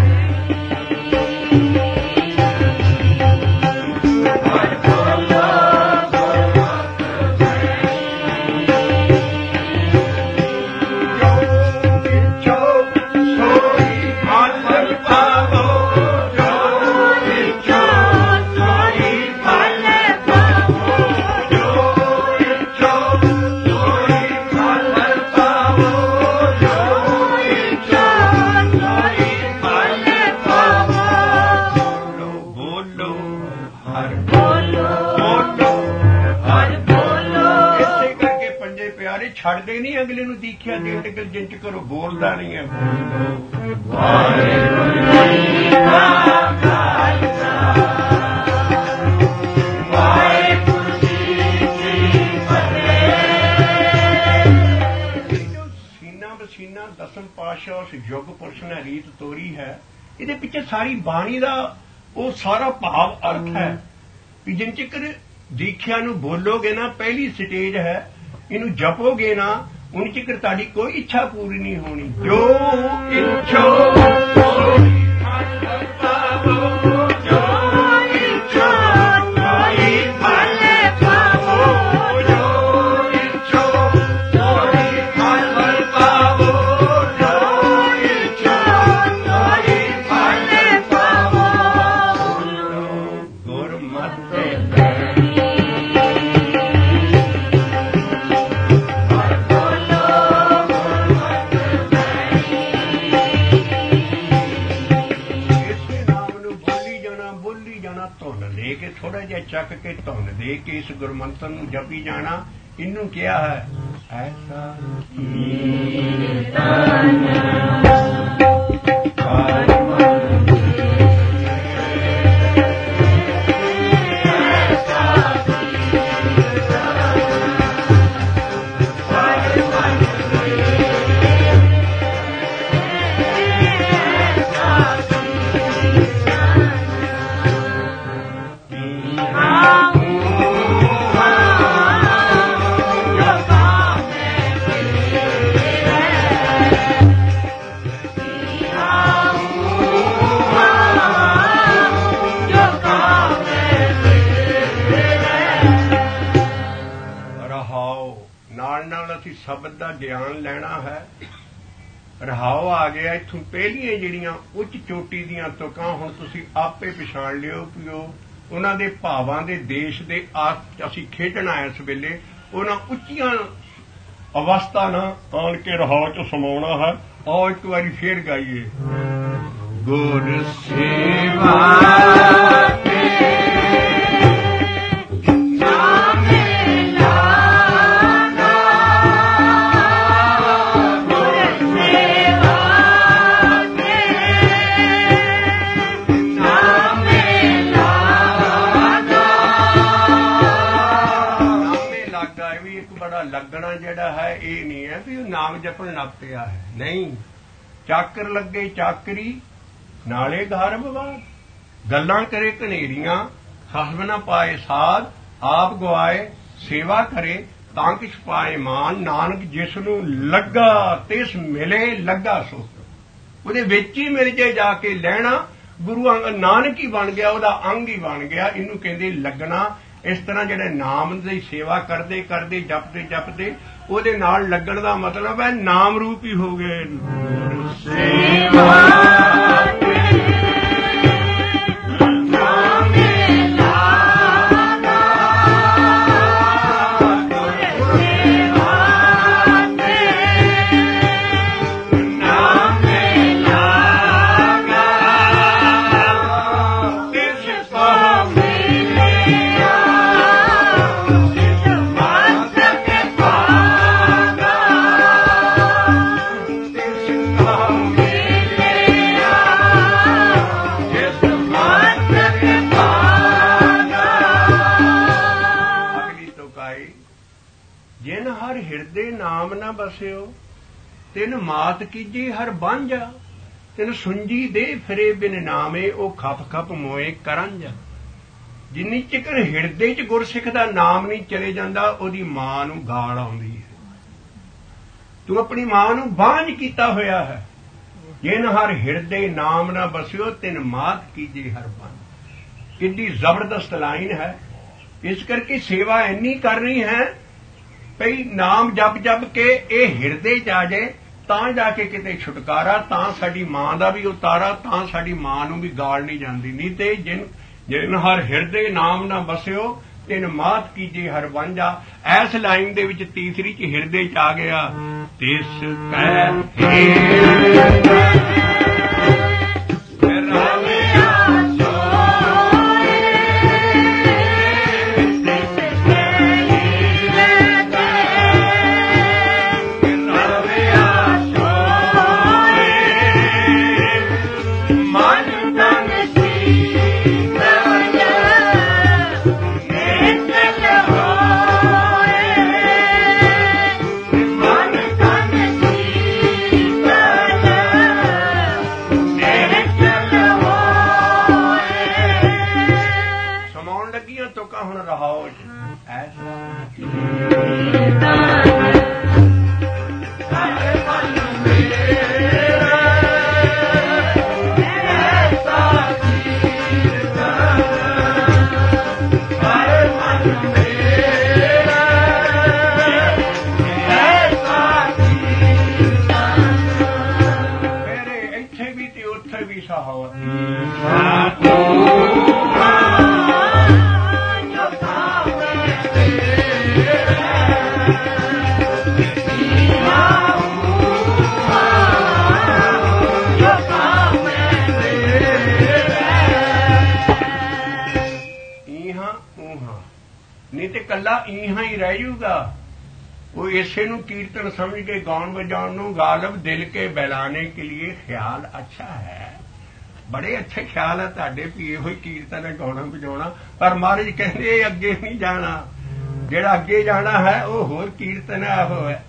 ਛੱਡਦੇ ਨਹੀਂ ਅਗਲੇ ਨੂੰ ਦੀਖਿਆ ਦੇਣ ਤੇ ਜਿੰਨ ਚ ਕਰੋ ਬੋਲਦਾ ਨਹੀਂ ਹੈ। ਵਾਹਿਗੁਰੂ ਜੀ ਕਾ ਖਾਲਸਾ, ਵਾਹਿਗੁਰੂ ਜੀ ਕੀ ਫਤਿਹ। ਜੋ ਸੀਨਾ ਬਸੀਨਾ ਦਸਮ ਪਾਤਸ਼ਾਹ ਉਸ ਯੁੱਗ ਪੁਰਸ਼ ਨੇ ਰੀਤ ਤੋਰੀ ਹੈ, ਇਹਦੇ ਪਿੱਛੇ ਸਾਰੀ ਬਾਣੀ ਦਾ ਉਹ ਸਾਰਾ ਭਾਵ ਅਰਥ ਹੈ ਵੀ ਜਿੰਨ ਚਿਕਰ ਦੀਖਿਆ ਨੂੰ ਬੋਲੋਗੇ ਨਾ, ਪਹਿਲੀ ਸਟੇਜ ਹੈ, ਇਹਨੂੰ ਜਪੋਗੇ ਨਾ, ਉਨ ਚਿਕਰ ਤੁਹਾਡੀ ਕੋਈ ਇੱਛਾ ਪੂਰੀ ਨਹੀਂ ਹੋਣੀ। ਜੋ ਇੱਛੋ ਸੋਈ ਫਲ ਪਾਵੋ, ਜੋ ਇੱਛੋ ਸੋਈ ਫਲ ਪਾਵੋ, ਜੋ ਇੱਛੋ ਸੋਈ ਫਲ ਪਾਵੋ, ਜੋ ਇੱਛੋ ਸੋਈ ਫਲ ਪਾਵੋ। ਗੁਰਮਤਿ ਥੋੜਾ ਜਿਹਾ ਚੱਕ ਕੇ ਧੁਨ ਦੇ ਕੇ ਇਸ ਗੁਰਮੰਤਰ ਨੂੰ ਜਪੀ ਜਾਣਾ। ਇਹਨੂੰ ਕਿਹਾ ਹੈ ਐਸਾ ਸ਼ਬਦ ਦਾ ਗਿਆਨ ਲੈਣਾ ਹੈ। ਰਹਾਓ ਆ ਗਿਆ। ਇੱਥੋਂ ਪਹਿਲੀਆਂ ਜਿਹੜੀਆਂ ਉੱਚ ਚੋਟੀ ਦੀਆਂ ਤੁਕਾਂ ਹੁਣ ਤੁਸੀਂ ਆਪੇ ਪਛਾਣ ਲਿਓ ਕਿ ਉਹਨਾਂ ਦੇ ਭਾਵਾਂ ਦੇ ਦੇਸ਼ ਦੇ ਅਸੀਂ ਖੇਡਣਾ ਇਸ ਵੇਲੇ ਉਹਨਾਂ ਉੱਚੀਆਂ ਅਵਸਥਾ ਨਾਲ ਆਣ ਕੇ ਰਹਾਓ ਚ ਸਮਾਉਣਾ ਹੈ। ਆਓ ਇੱਕ ਵਾਰੀ ਫੇਰ ਗਾਈਏ। ਗੁਰ ਸੇਵਾ ਲੱਗਣਾ ਜਿਹੜਾ ਹੈ ਇਹ ਨਹੀਂ ਹੈ ਵੀ ਉਹ ਨਾਮ ਜਪਣ ਲੱਗ ਪਿਆ ਹੈ। ਨਹੀਂ, ਚਾਕਰ ਲੱਗੇ ਚਾਕਰੀ ਨਾਲੇ ਘਰ ਵਿਵਾਦ, ਗੱਲਾਂ ਕਰੇ ਘਨੇਰੀਆਂ ਹਸਬ ਨਾ ਪਾਏ ਸਾਧ, ਆਪ ਗਵਾਏ ਸੇਵਾ ਕਰੇ ਤਾਂ ਕਿਛ ਪਾਏ ਮਾਨ। ਨਾਨਕ ਜਿਸ ਨੂੰ ਲੱਗਾ ਤਿਸ ਮਿਲੇ ਲੱਗਾ ਸੋ। ਉਹਦੇ ਵਿੱਚ ਹੀ ਮਿਲ ਜੇ ਜਾ ਕੇ ਲੈਣਾ। ਗੁਰੂ ਨਾਨਕ ਹੀ ਬਣ ਗਿਆ, ਉਹਦਾ ਅੰਗ ਹੀ ਬਣ ਗਿਆ। ਇਹਨੂੰ ਕਹਿੰਦੇ ਲੱਗਣਾ। ਇਸ ਤਰ੍ਹਾਂ ਜਿਹੜੇ ਨਾਮ ਦੀ ਸੇਵਾ ਕਰਦੇ ਕਰਦੇ ਜਪਦੇ ਜਪਦੇ ਉਹਦੇ ਨਾਲ ਲੱਗਣ ਦਾ ਮਤਲਬ ਹੈ ਨਾਮ ਰੂਪ ਹੀ ਹੋ ਗਏ। ਸੇਵਾ ਨਾਮ ਨਾ ਬਸਿਓ ਤਿਨ ਮਾਤ ਕੀਜੀ ਹਰ ਬਾਂਝਾ ਤਿਨ ਸੁੰਜੀ ਦੇ ਫਿਰੇ ਬਿਨ ਨਾਮੇ ਉਹ ਖਪ ਖਪ ਮੋਏ ਕਰੰਜ। ਜਿੰਨੀ ਚਿਕਰ ਹਿਰਦੇ 'ਚ ਗੁਰਸਿੱਖ ਦਾ ਨਾਮ ਨਹੀਂ ਚਲੇ ਜਾਂਦਾ ਉਹਦੀ ਮਾਂ ਨੂੰ ਗਾਲ ਆਉਂਦੀ ਹੈ। ਤੂੰ ਆਪਣੀ ਮਾਂ ਨੂੰ ਬਾਂਝ ਕੀਤਾ ਹੋਇਆ ਹੈ। ਜਿਨ ਹਰ ਹਿਰਦੇ ਨਾਮ ਨਾ ਬਸਿਓ ਤਿਨ ਮਾਤ ਕੀਜੀ ਹਰ ਬਾਂਝ। ਕਿੰਨੀ ਜ਼ਬਰਦਸਤ ਲਾਈਨ ਹੈ। ਇਸ ਕਰਕੇ ਸੇਵਾ ਇੰਨੀ ਕਰਨੀ ਹੈ ਭਈ ਨਾਮ ਜਪ ਜਪ ਕੇ ਇਹ ਹਿਰਦੇ 'ਚ ਆ ਜਾਏ ਤਾਂ ਜਾ ਕੇ ਕਿਤੇ ਛੁਟਕਾਰਾ, ਤਾਂ ਸਾਡੀ ਮਾਂ ਦਾ ਵੀ ਉਤਾਰਾ, ਤਾਂ ਸਾਡੀ ਮਾਂ ਨੂੰ ਵੀ ਗਾਲ ਨਹੀਂ ਜਾਂਦੀ। ਨਹੀਂ ਤੇ ਜਿਨ ਹਰ ਹਿਰਦੇ ਨਾਮ ਨਾ ਬਸਿਓ ਤਿਨ ਮਾਤ ਕੀਜੇ ਹਰ ਵਾਂਝਾ। ਇਸ ਲਾਈਨ ਦੇ ਵਿੱਚ ਤੀਸਰੀ 'ਚ ਹਿਰਦੇ 'ਚ ਆ ਗਿਆ ਤਿਸ ਈਹਾਂ ਹੀ ਰਹਿ ਜੂਗਾ। वो ऐसे नु कीर्तन समझ के गाउन बजाउन नु गालब दिल के बहलाने के लिए ख्याल अच्छा है, बड़े अच्छे ख्याल है तुहाडे भी इहो कीर्तन है गाउना बजाउना। पर महाराज कहंदे अगे नहीं जाना, जेड़ा अगे जाना है वो होर कीर्तन है। वो है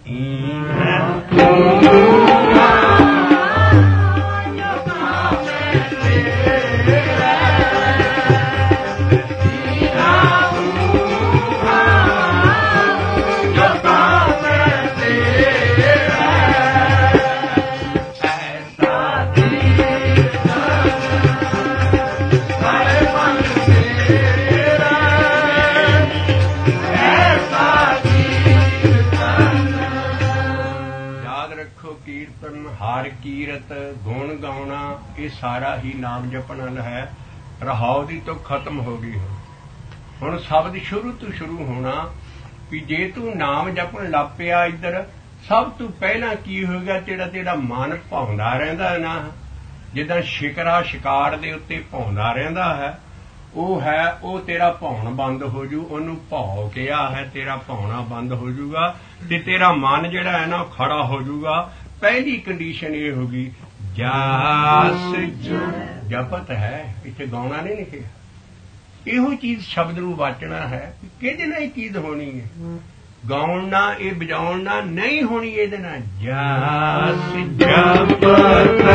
हार कीरत गुण गाउना ये सारा ही नाम जपना है। रहाव दी तो खत्म हो गई हुण शब्द शुरू तो शुरू होना कि जे तू नाम जपन लग पिया इधर सब तू पहला की हो गया तेरा तेरा मन भाउंदा रहिंदा है ना, जिद्दां शिकरा शिकार दे उत्ते भाउंदा रहिंदा है वो तेरा भाउण बंद हो जू। ओनू भाव किया है, तेरा भाउणा बंद हो जूगा ते तेरा मन जिहड़ा है ना खड़ा हो जूगा। पहली कंडीशन ये होगी जास जपत है, इत्थे गाउना नहीं लिखे, इहो चीज शब्द नूं वाचना है कि ना चीज होनी है। गाउना ये बजाउना नहीं होनी, ये ना जास जपत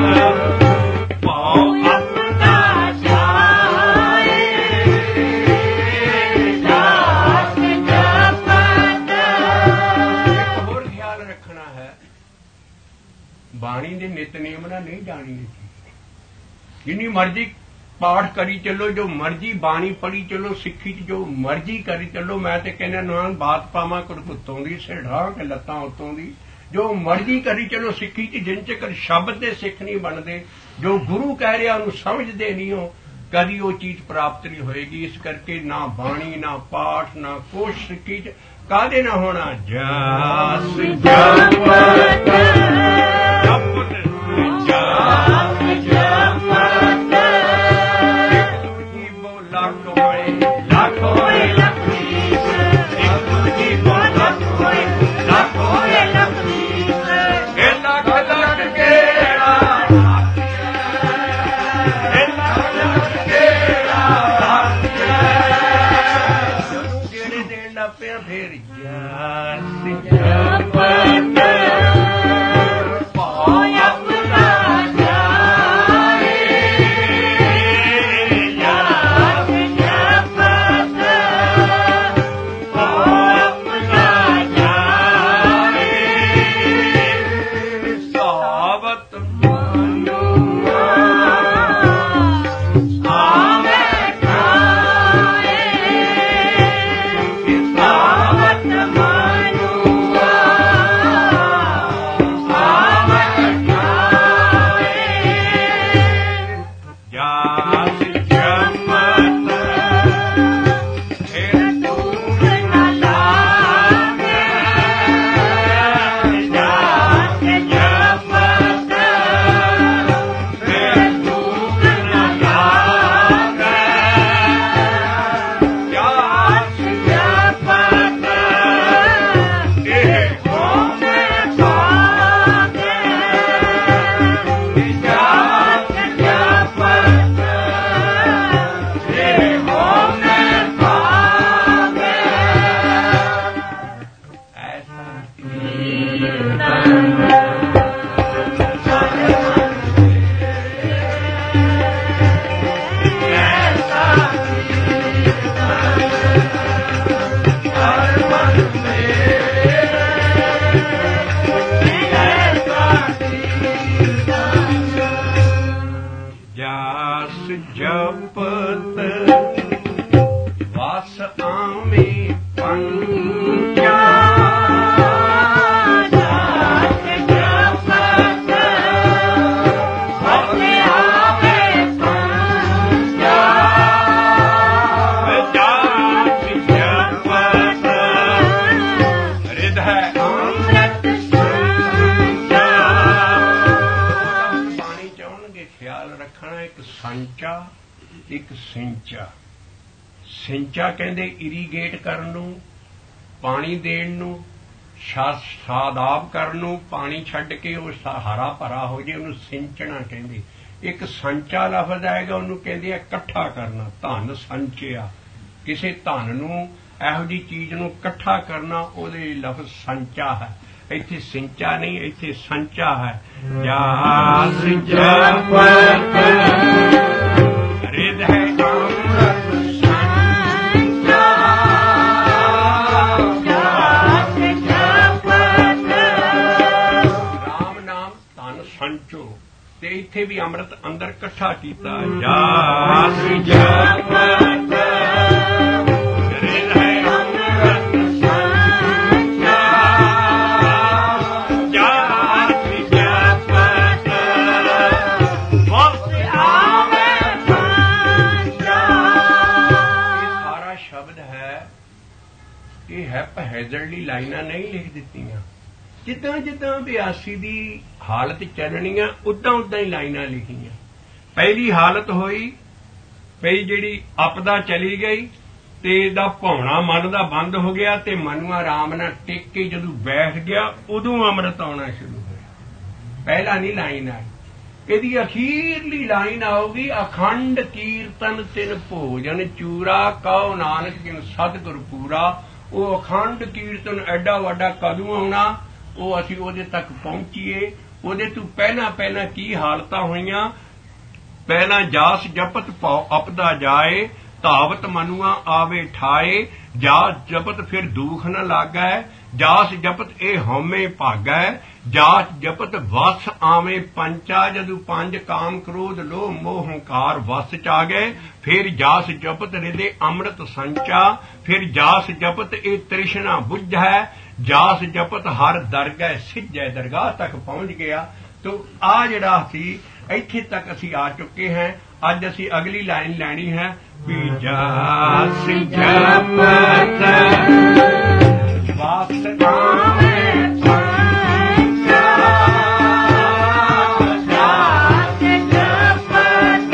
भाव अपना जाए, जास जपत। एक होर ख्याल रखना है, बाणी दे नित नियम ना नहीं जानी है। जिन्नी मर्जी ਪਾਠ ਕਰੀ ਚੱਲੋ, ਜੋ ਮਰਜੀ ਬਾਣੀ ਪੜੀ ਚੱਲੋ, ਸਿੱਖੀ ਚ ਜੋ ਮਰਜੀ ਕਰੀ ਚੱਲੋ। ਮੈਂ ਤੇ ਕਹਿੰਦਾ ਨਾਨ ਬਾਤ ਪਾਵਾਂ ਕੁੜਕੁੱਤੋਂ ਦੀ, ਸਿਰਢਾ ਕੇ ਲੱਤਾਂ ਉੱਤੋਂ ਦੀ। ਜੋ ਮਰਜੀ ਕਰੀ ਚੱਲੋ ਸਿੱਖੀ ਚ, ਜਿੰਨ ਚਿਰ ਸ਼ਬਦ ਦੇ ਸਿੱਖ ਨਹੀਂ ਬਣਦੇ, ਜੋ ਗੁਰੂ ਕਹਿ ਰਿਹਾ ਉਹਨੂੰ ਸਮਝਦੇ ਨਹੀਂ ਹੋ, ਕਦੀ ਉਹ ਚੀਜ਼ ਪ੍ਰਾਪਤ ਨਹੀਂ ਹੋਏਗੀ। ਇਸ ਕਰਕੇ ਨਾ ਬਾਣੀ, ਨਾ ਪਾਠ, ਨਾ ਕੁਛ ਸਿੱਖੀ ਚ ਕਾਹਦੇ ਨਾ ਹੋਣਾ। ਜਸ ਜਪਤ ਜਪਤ ਜਸ ਜਪਤ, ਇੱਕ ਦੂਜੀ ਬੋ ਲੱਖ ਹੋਏ, ਲੱਖ ਹੋਏ ਲਖੀਸ, ਇੱਕ ਦੂਜੀ ਬੋ ਲੱਖ ਹੋਏ, ਲੱਖ ਹੋਏ ਲਖੀਸ। ਇਹ ਲੱਖ ਲੱਖ ਗੇੜਾ, ਇਹ ਲੱਖ ਲੱਖ ਗੇੜਾ, ਜਦੋਂ ਗੇੜੇ ਦੇਣ ਲੱਗ ਪਿਆ ਫੇਰ ਜਸ ਜਪਤ ਸਿੰਚਾ ਕਹਿੰਦੇ ਇਰੀਗੇਟ ਕਰਨ ਨੂੰ, ਪਾਣੀ ਦੇਣ ਨੂੰ, ਸਾਦਾਬ ਕਰਨ ਨੂੰ, ਪਾਣੀ ਛੱਡ ਕੇ ਉਹ ਹਰਾ ਭਰਾ ਹੋ ਜੇ ਉਹਨੂੰ ਸਿੰਚਣਾ ਕਹਿੰਦੇ। ਇੱਕ ਸੰਚਾ ਲਫ਼ਜ਼ ਆਏਗਾ, ਉਹਨੂੰ ਕਹਿੰਦੇ ਆ ਇਕੱਠਾ ਕਰਨਾ, ਧਨ ਸੰਚਿਆ। ਕਿਸੇ ਧਨ ਨੂੰ, ਇਹੋ ਜਿਹੀ ਚੀਜ਼ ਨੂੰ ਇਕੱਠਾ ਕਰਨਾ, ਉਹਦੇ ਲਫ਼ਜ਼ ਸੰਚਾ ਹੈ। ਇੱਥੇ ਸਿੰਚਾ ਨਹੀਂ, ਇੱਥੇ ਸੰਚਾ ਹੈ। ਜਸ ਜਪਤ ਰਿਦ ਹੈ ਤੇ ਇੱਥੇ ਵੀ ਅੰਮ੍ਰਿਤ ਅੰਦਰ ਇਕੱਠਾ ਕੀਤਾ। ਜਸ ਜਪਤ ਰਿਦ ਹੈ ਅੰਮ੍ਰਿਤ ਸੰਚਾ, ਜਸ ਜਪਤ ਮੁਕਤਿ ਆਵੇ ਸੰਚਾ। ਇਹ ਸਾਰਾ ਸ਼ਬਦ ਹੈ, ਇਹ ਹੈ ਪਹੇਜੜਲੀ ਲਾਈਨਾਂ ਨਹੀਂ ਲਿਖ ਦਿੱਤੀਆਂ। ਜਿੱਦਾਂ ਜਿੱਦਾਂ ਬਿਆਸੀ ਦੀ ਹਾਲਤ ਚੱਲਣੀ ਆ, ਉਦਾਂ ਉਦਾਂ ਹੀ ਲਾਈਨਾਂ ਲਿਖੀਆਂ। ਪਹਿਲੀ ਹਾਲਤ ਹੋਈ ਪਈ ਜਿਹੜੀ ਆਪਦਾ ਚਲੀ ਗਈ ਤੇ ਇਹਦਾ ਭਾਉਣਾ ਮਨ ਦਾ ਬੰਦ ਹੋ ਗਿਆ ਤੇ ਮਨੂ ਆਰਾਮ ਨਾਲ ਟਿਕ ਕੇ ਜਦੋਂ ਬੈਠ ਗਿਆ ਉਦੋਂ ਅੰਮ੍ਰਿਤ ਆਉਣਾ ਸ਼ੁਰੂ ਹੋਇਆ। ਪਹਿਲਾਂ ਨਹੀਂ ਲਾਈਨ ਆਈ। ਇਹਦੀ ਅਖੀਰਲੀ ਲਾਈਨ ਆਉਗੀ, ਅਖੰਡ ਕੀਰਤਨ ਤਿਨ ਭੋਜਨ ਚੂਰਾ, ਕਹੋ ਨਾਨਕ ਜਿਨ ਸਤਿਗੁਰ ਪੂਰਾ। ਉਹ ਅਖੰਡ ਕੀਰਤਨ ਐਡਾ ਵੱਡਾ ਕਦੋਂ ਆਉਣਾ, ਉਹ ਅਸੀਂ ਉਹਦੇ ਤੱਕ ਪਹੁੰਚੀਏ। ਉਹਦੇ ਤੋਂ ਪਹਿਲਾਂ ਪਹਿਲਾਂ ਕੀ ਹਾਲਤਾਂ ਹੋਈਆਂ। ਪਹਿਲਾਂ ਜਾਸ ਜਪਤ ਭਉ ਅਪਦਾ ਜਾਏ, ਧਾਵਤ ਮਨੁਆ ਆਵੇ ਠਾਏ, ਜਾਸ ਜਪਤ ਫਿਰ ਦੁਖ ਨ ਲਾਗੈ, ਜਾਸ ਜਪਤ ਇਹ ਹਉਮੈ ਭਾਗੈ, ਜਾਸ ਜਪਤ ਵਸ ਆਵੇਂ ਪੰਚਾ, ਜਦੂ ਪੰਜ ਕਾਮ ਕ੍ਰੋਧ ਲੋਭ ਮੋਹ ਹੰਕਾਰ ਵਸ ਚ ਗਏ, ਫਿਰ ਜਾਸ ਜਪਤ ਹਿਰਦੇ ਅੰਮ੍ਰਿਤ ਸੰਚਾ, ਫਿਰ ਜਾਸ ਜਪਤ ਇਹ ਤ੍ਰਿਸ਼ਨਾ ਬੁਝੈ, ਜਾਸ ਜਪਤ ਹਰ ਦਰਗਹਿ ਸਿੱਝੈ, ਦਰਗਾਹ ਤੱਕ ਪਹੁੰਚ ਗਿਆ। ਤੋ ਆ ਜਿਹੜਾ ਸੀ ਇੱਥੇ ਤੱਕ ਅਸੀਂ ਆ ਚੁੱਕੇ ਹਾਂ। ਅੱਜ ਅਸੀਂ ਅਗਲੀ ਲਾਈਨ ਲੈਣੀ ਹੈ ਵੀ ਜਾਸ ਜਪਤ ਵਸ ਆਵੇਂ ਪੰਚਾ, ਜਾਸ ਜਪਤ।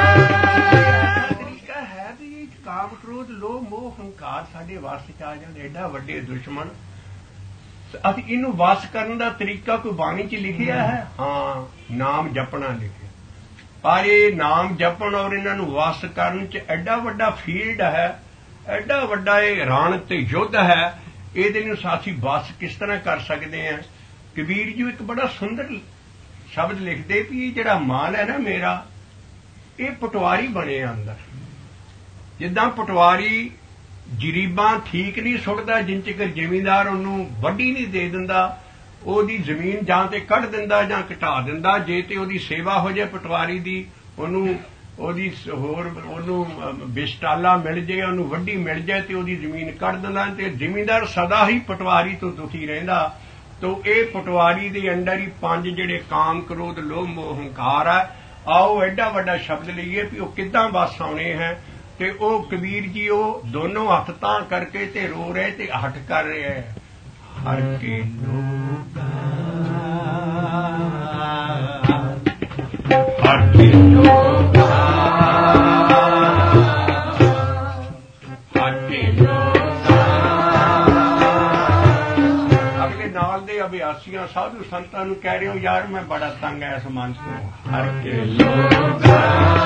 ਤਰੀਕਾ ਹੈ ਵੀ ਕਾਮ ਕ੍ਰੋਧ ਲੋਭ ਮੋਹ ਹੰਕਾਰ ਸਾਡੇ ਵਸ ਚ ਆ ਜਾਣ, ਐਡਾ ਵੱਡੇ ਦੁਸ਼ਮਣ। ਅਸੀਂ ਇਹਨੂੰ ਵਸ ਕਰਨ ਦਾ ਤਰੀਕਾ ਕੋਈ ਬਾਣੀ 'ਚ ਲਿਖਿਆ ਹੈ? ਹਾਂ, ਨਾਮ ਜਪਣਾ ਲਿਖਿਆ। ਪਰ ਇਹ ਨਾਮ ਜਪਣ ਔਰ ਇਹਨਾਂ ਨੂੰ ਵਸ ਕਰਨ 'ਚ ਐਡਾ ਵੱਡਾ ਫੀਲਡ ਹੈ, ਐਡਾ ਵੱਡਾ ਇਹ ਰਣ ਤੇ ਯੁੱਧ ਹੈ। ਇਹਦੇ ਨੂੰ ਅਸੀਂ ਵਸ ਕਿਸ ਤਰ੍ਹਾਂ ਕਰ ਸਕਦੇ ਹਾਂ? ਕਬੀਰ ਜੀ ਇੱਕ ਬੜਾ ਸੁੰਦਰ ਸ਼ਬਦ ਲਿਖਦੇ ਵੀ ਜਿਹੜਾ ਮਨ ਹੈ ਨਾ ਮੇਰਾ, ਇਹ ਪਟਵਾਰੀ ਬਣਿਆ ਅੰਦਰ। ਜਿੱਦਾਂ ਪਟਵਾਰੀ ਜਰੀਬਾਂ ਠੀਕ ਨਹੀਂ ਸੁੱਟਦਾ ਜਿੰਨ ਚਿਰ ਜ਼ਿਮੀਂਦਾਰ ਉਹਨੂੰ ਵੱਢੀ ਨਹੀਂ ਦੇ ਦਿੰਦਾ, ਉਹਦੀ ਜ਼ਮੀਨ ਜਾਂ ਤੇ ਕੱਢ ਦਿੰਦਾ ਜਾਂ ਘਟਾ ਦਿੰਦਾ। ਜੇ ਤੇ ਉਹਦੀ ਸੇਵਾ ਹੋ ਜਾਏ ਪਟਵਾਰੀ ਦੀ, ਉਹਨੂੰ ਉਹਦੀ ਹੋਰ ਉਹਨੂੰ ਬਿਸਟਾਲਾ ਮਿਲ ਜਾਏ, ਉਹਨੂੰ ਵੱਢੀ ਮਿਲ ਜਾਏ ਤੇ ਉਹਦੀ ਜ਼ਮੀਨ ਕੱਢ ਦਿੰਦਾ, ਤੇ ਜ਼ਿਮੀਂਦਾਰ ਸਦਾ ਹੀ ਪਟਵਾਰੀ ਤੋਂ ਦੁਖੀ ਰਹਿੰਦਾ। ਤੋ ਇਹ ਪਟਵਾਰੀ ਦੇ ਅੰਦਰ ਹੀ ਪੰਜ ਜਿਹੜੇ ਕਾਮ ਕ੍ਰੋਧ ਲੋਭ ਮੋਹ ਹੰਕਾਰ ਆ। ਆਓ ਐਡਾ ਵੱਡਾ ਸ਼ਬਦ ਲਈਏ ਵੀ ਉਹ ਕਿੱਦਾਂ ਵਸ ਆਉਣੇ ਹੈ। ਤੇ ਉਹ ਕਬੀਰ ਜੀ ਉਹ ਦੋਨੋਂ ਹੱਥ ਤਾਂ ਕਰਕੇ ਤੇ ਰੋ ਰਹੇ ਤੇ ਹੱਠ ਕਰ ਰਹੇ ਹੈ। ਹਰ ਕੇ ਲੋਗਾ ਹਰ ਕੇ ਲੋਗਾ ਹਰ ਕੇ ਲੋਗਾ। ਅਗਲੇ ਨਾਲ ਦੇ ਅਭਿਆਸੀਆਂ ਸਾਧੂ ਸੰਤਾਂ ਨੂੰ ਕਹਿ ਰਹੇ ਹੋ ਯਾਰ ਮੈਂ ਬੜਾ ਤੰਗ ਐ ਇਸ ਮਨ ਤੋਂ। ਹਰ ਕੇ ਲੋਗਾ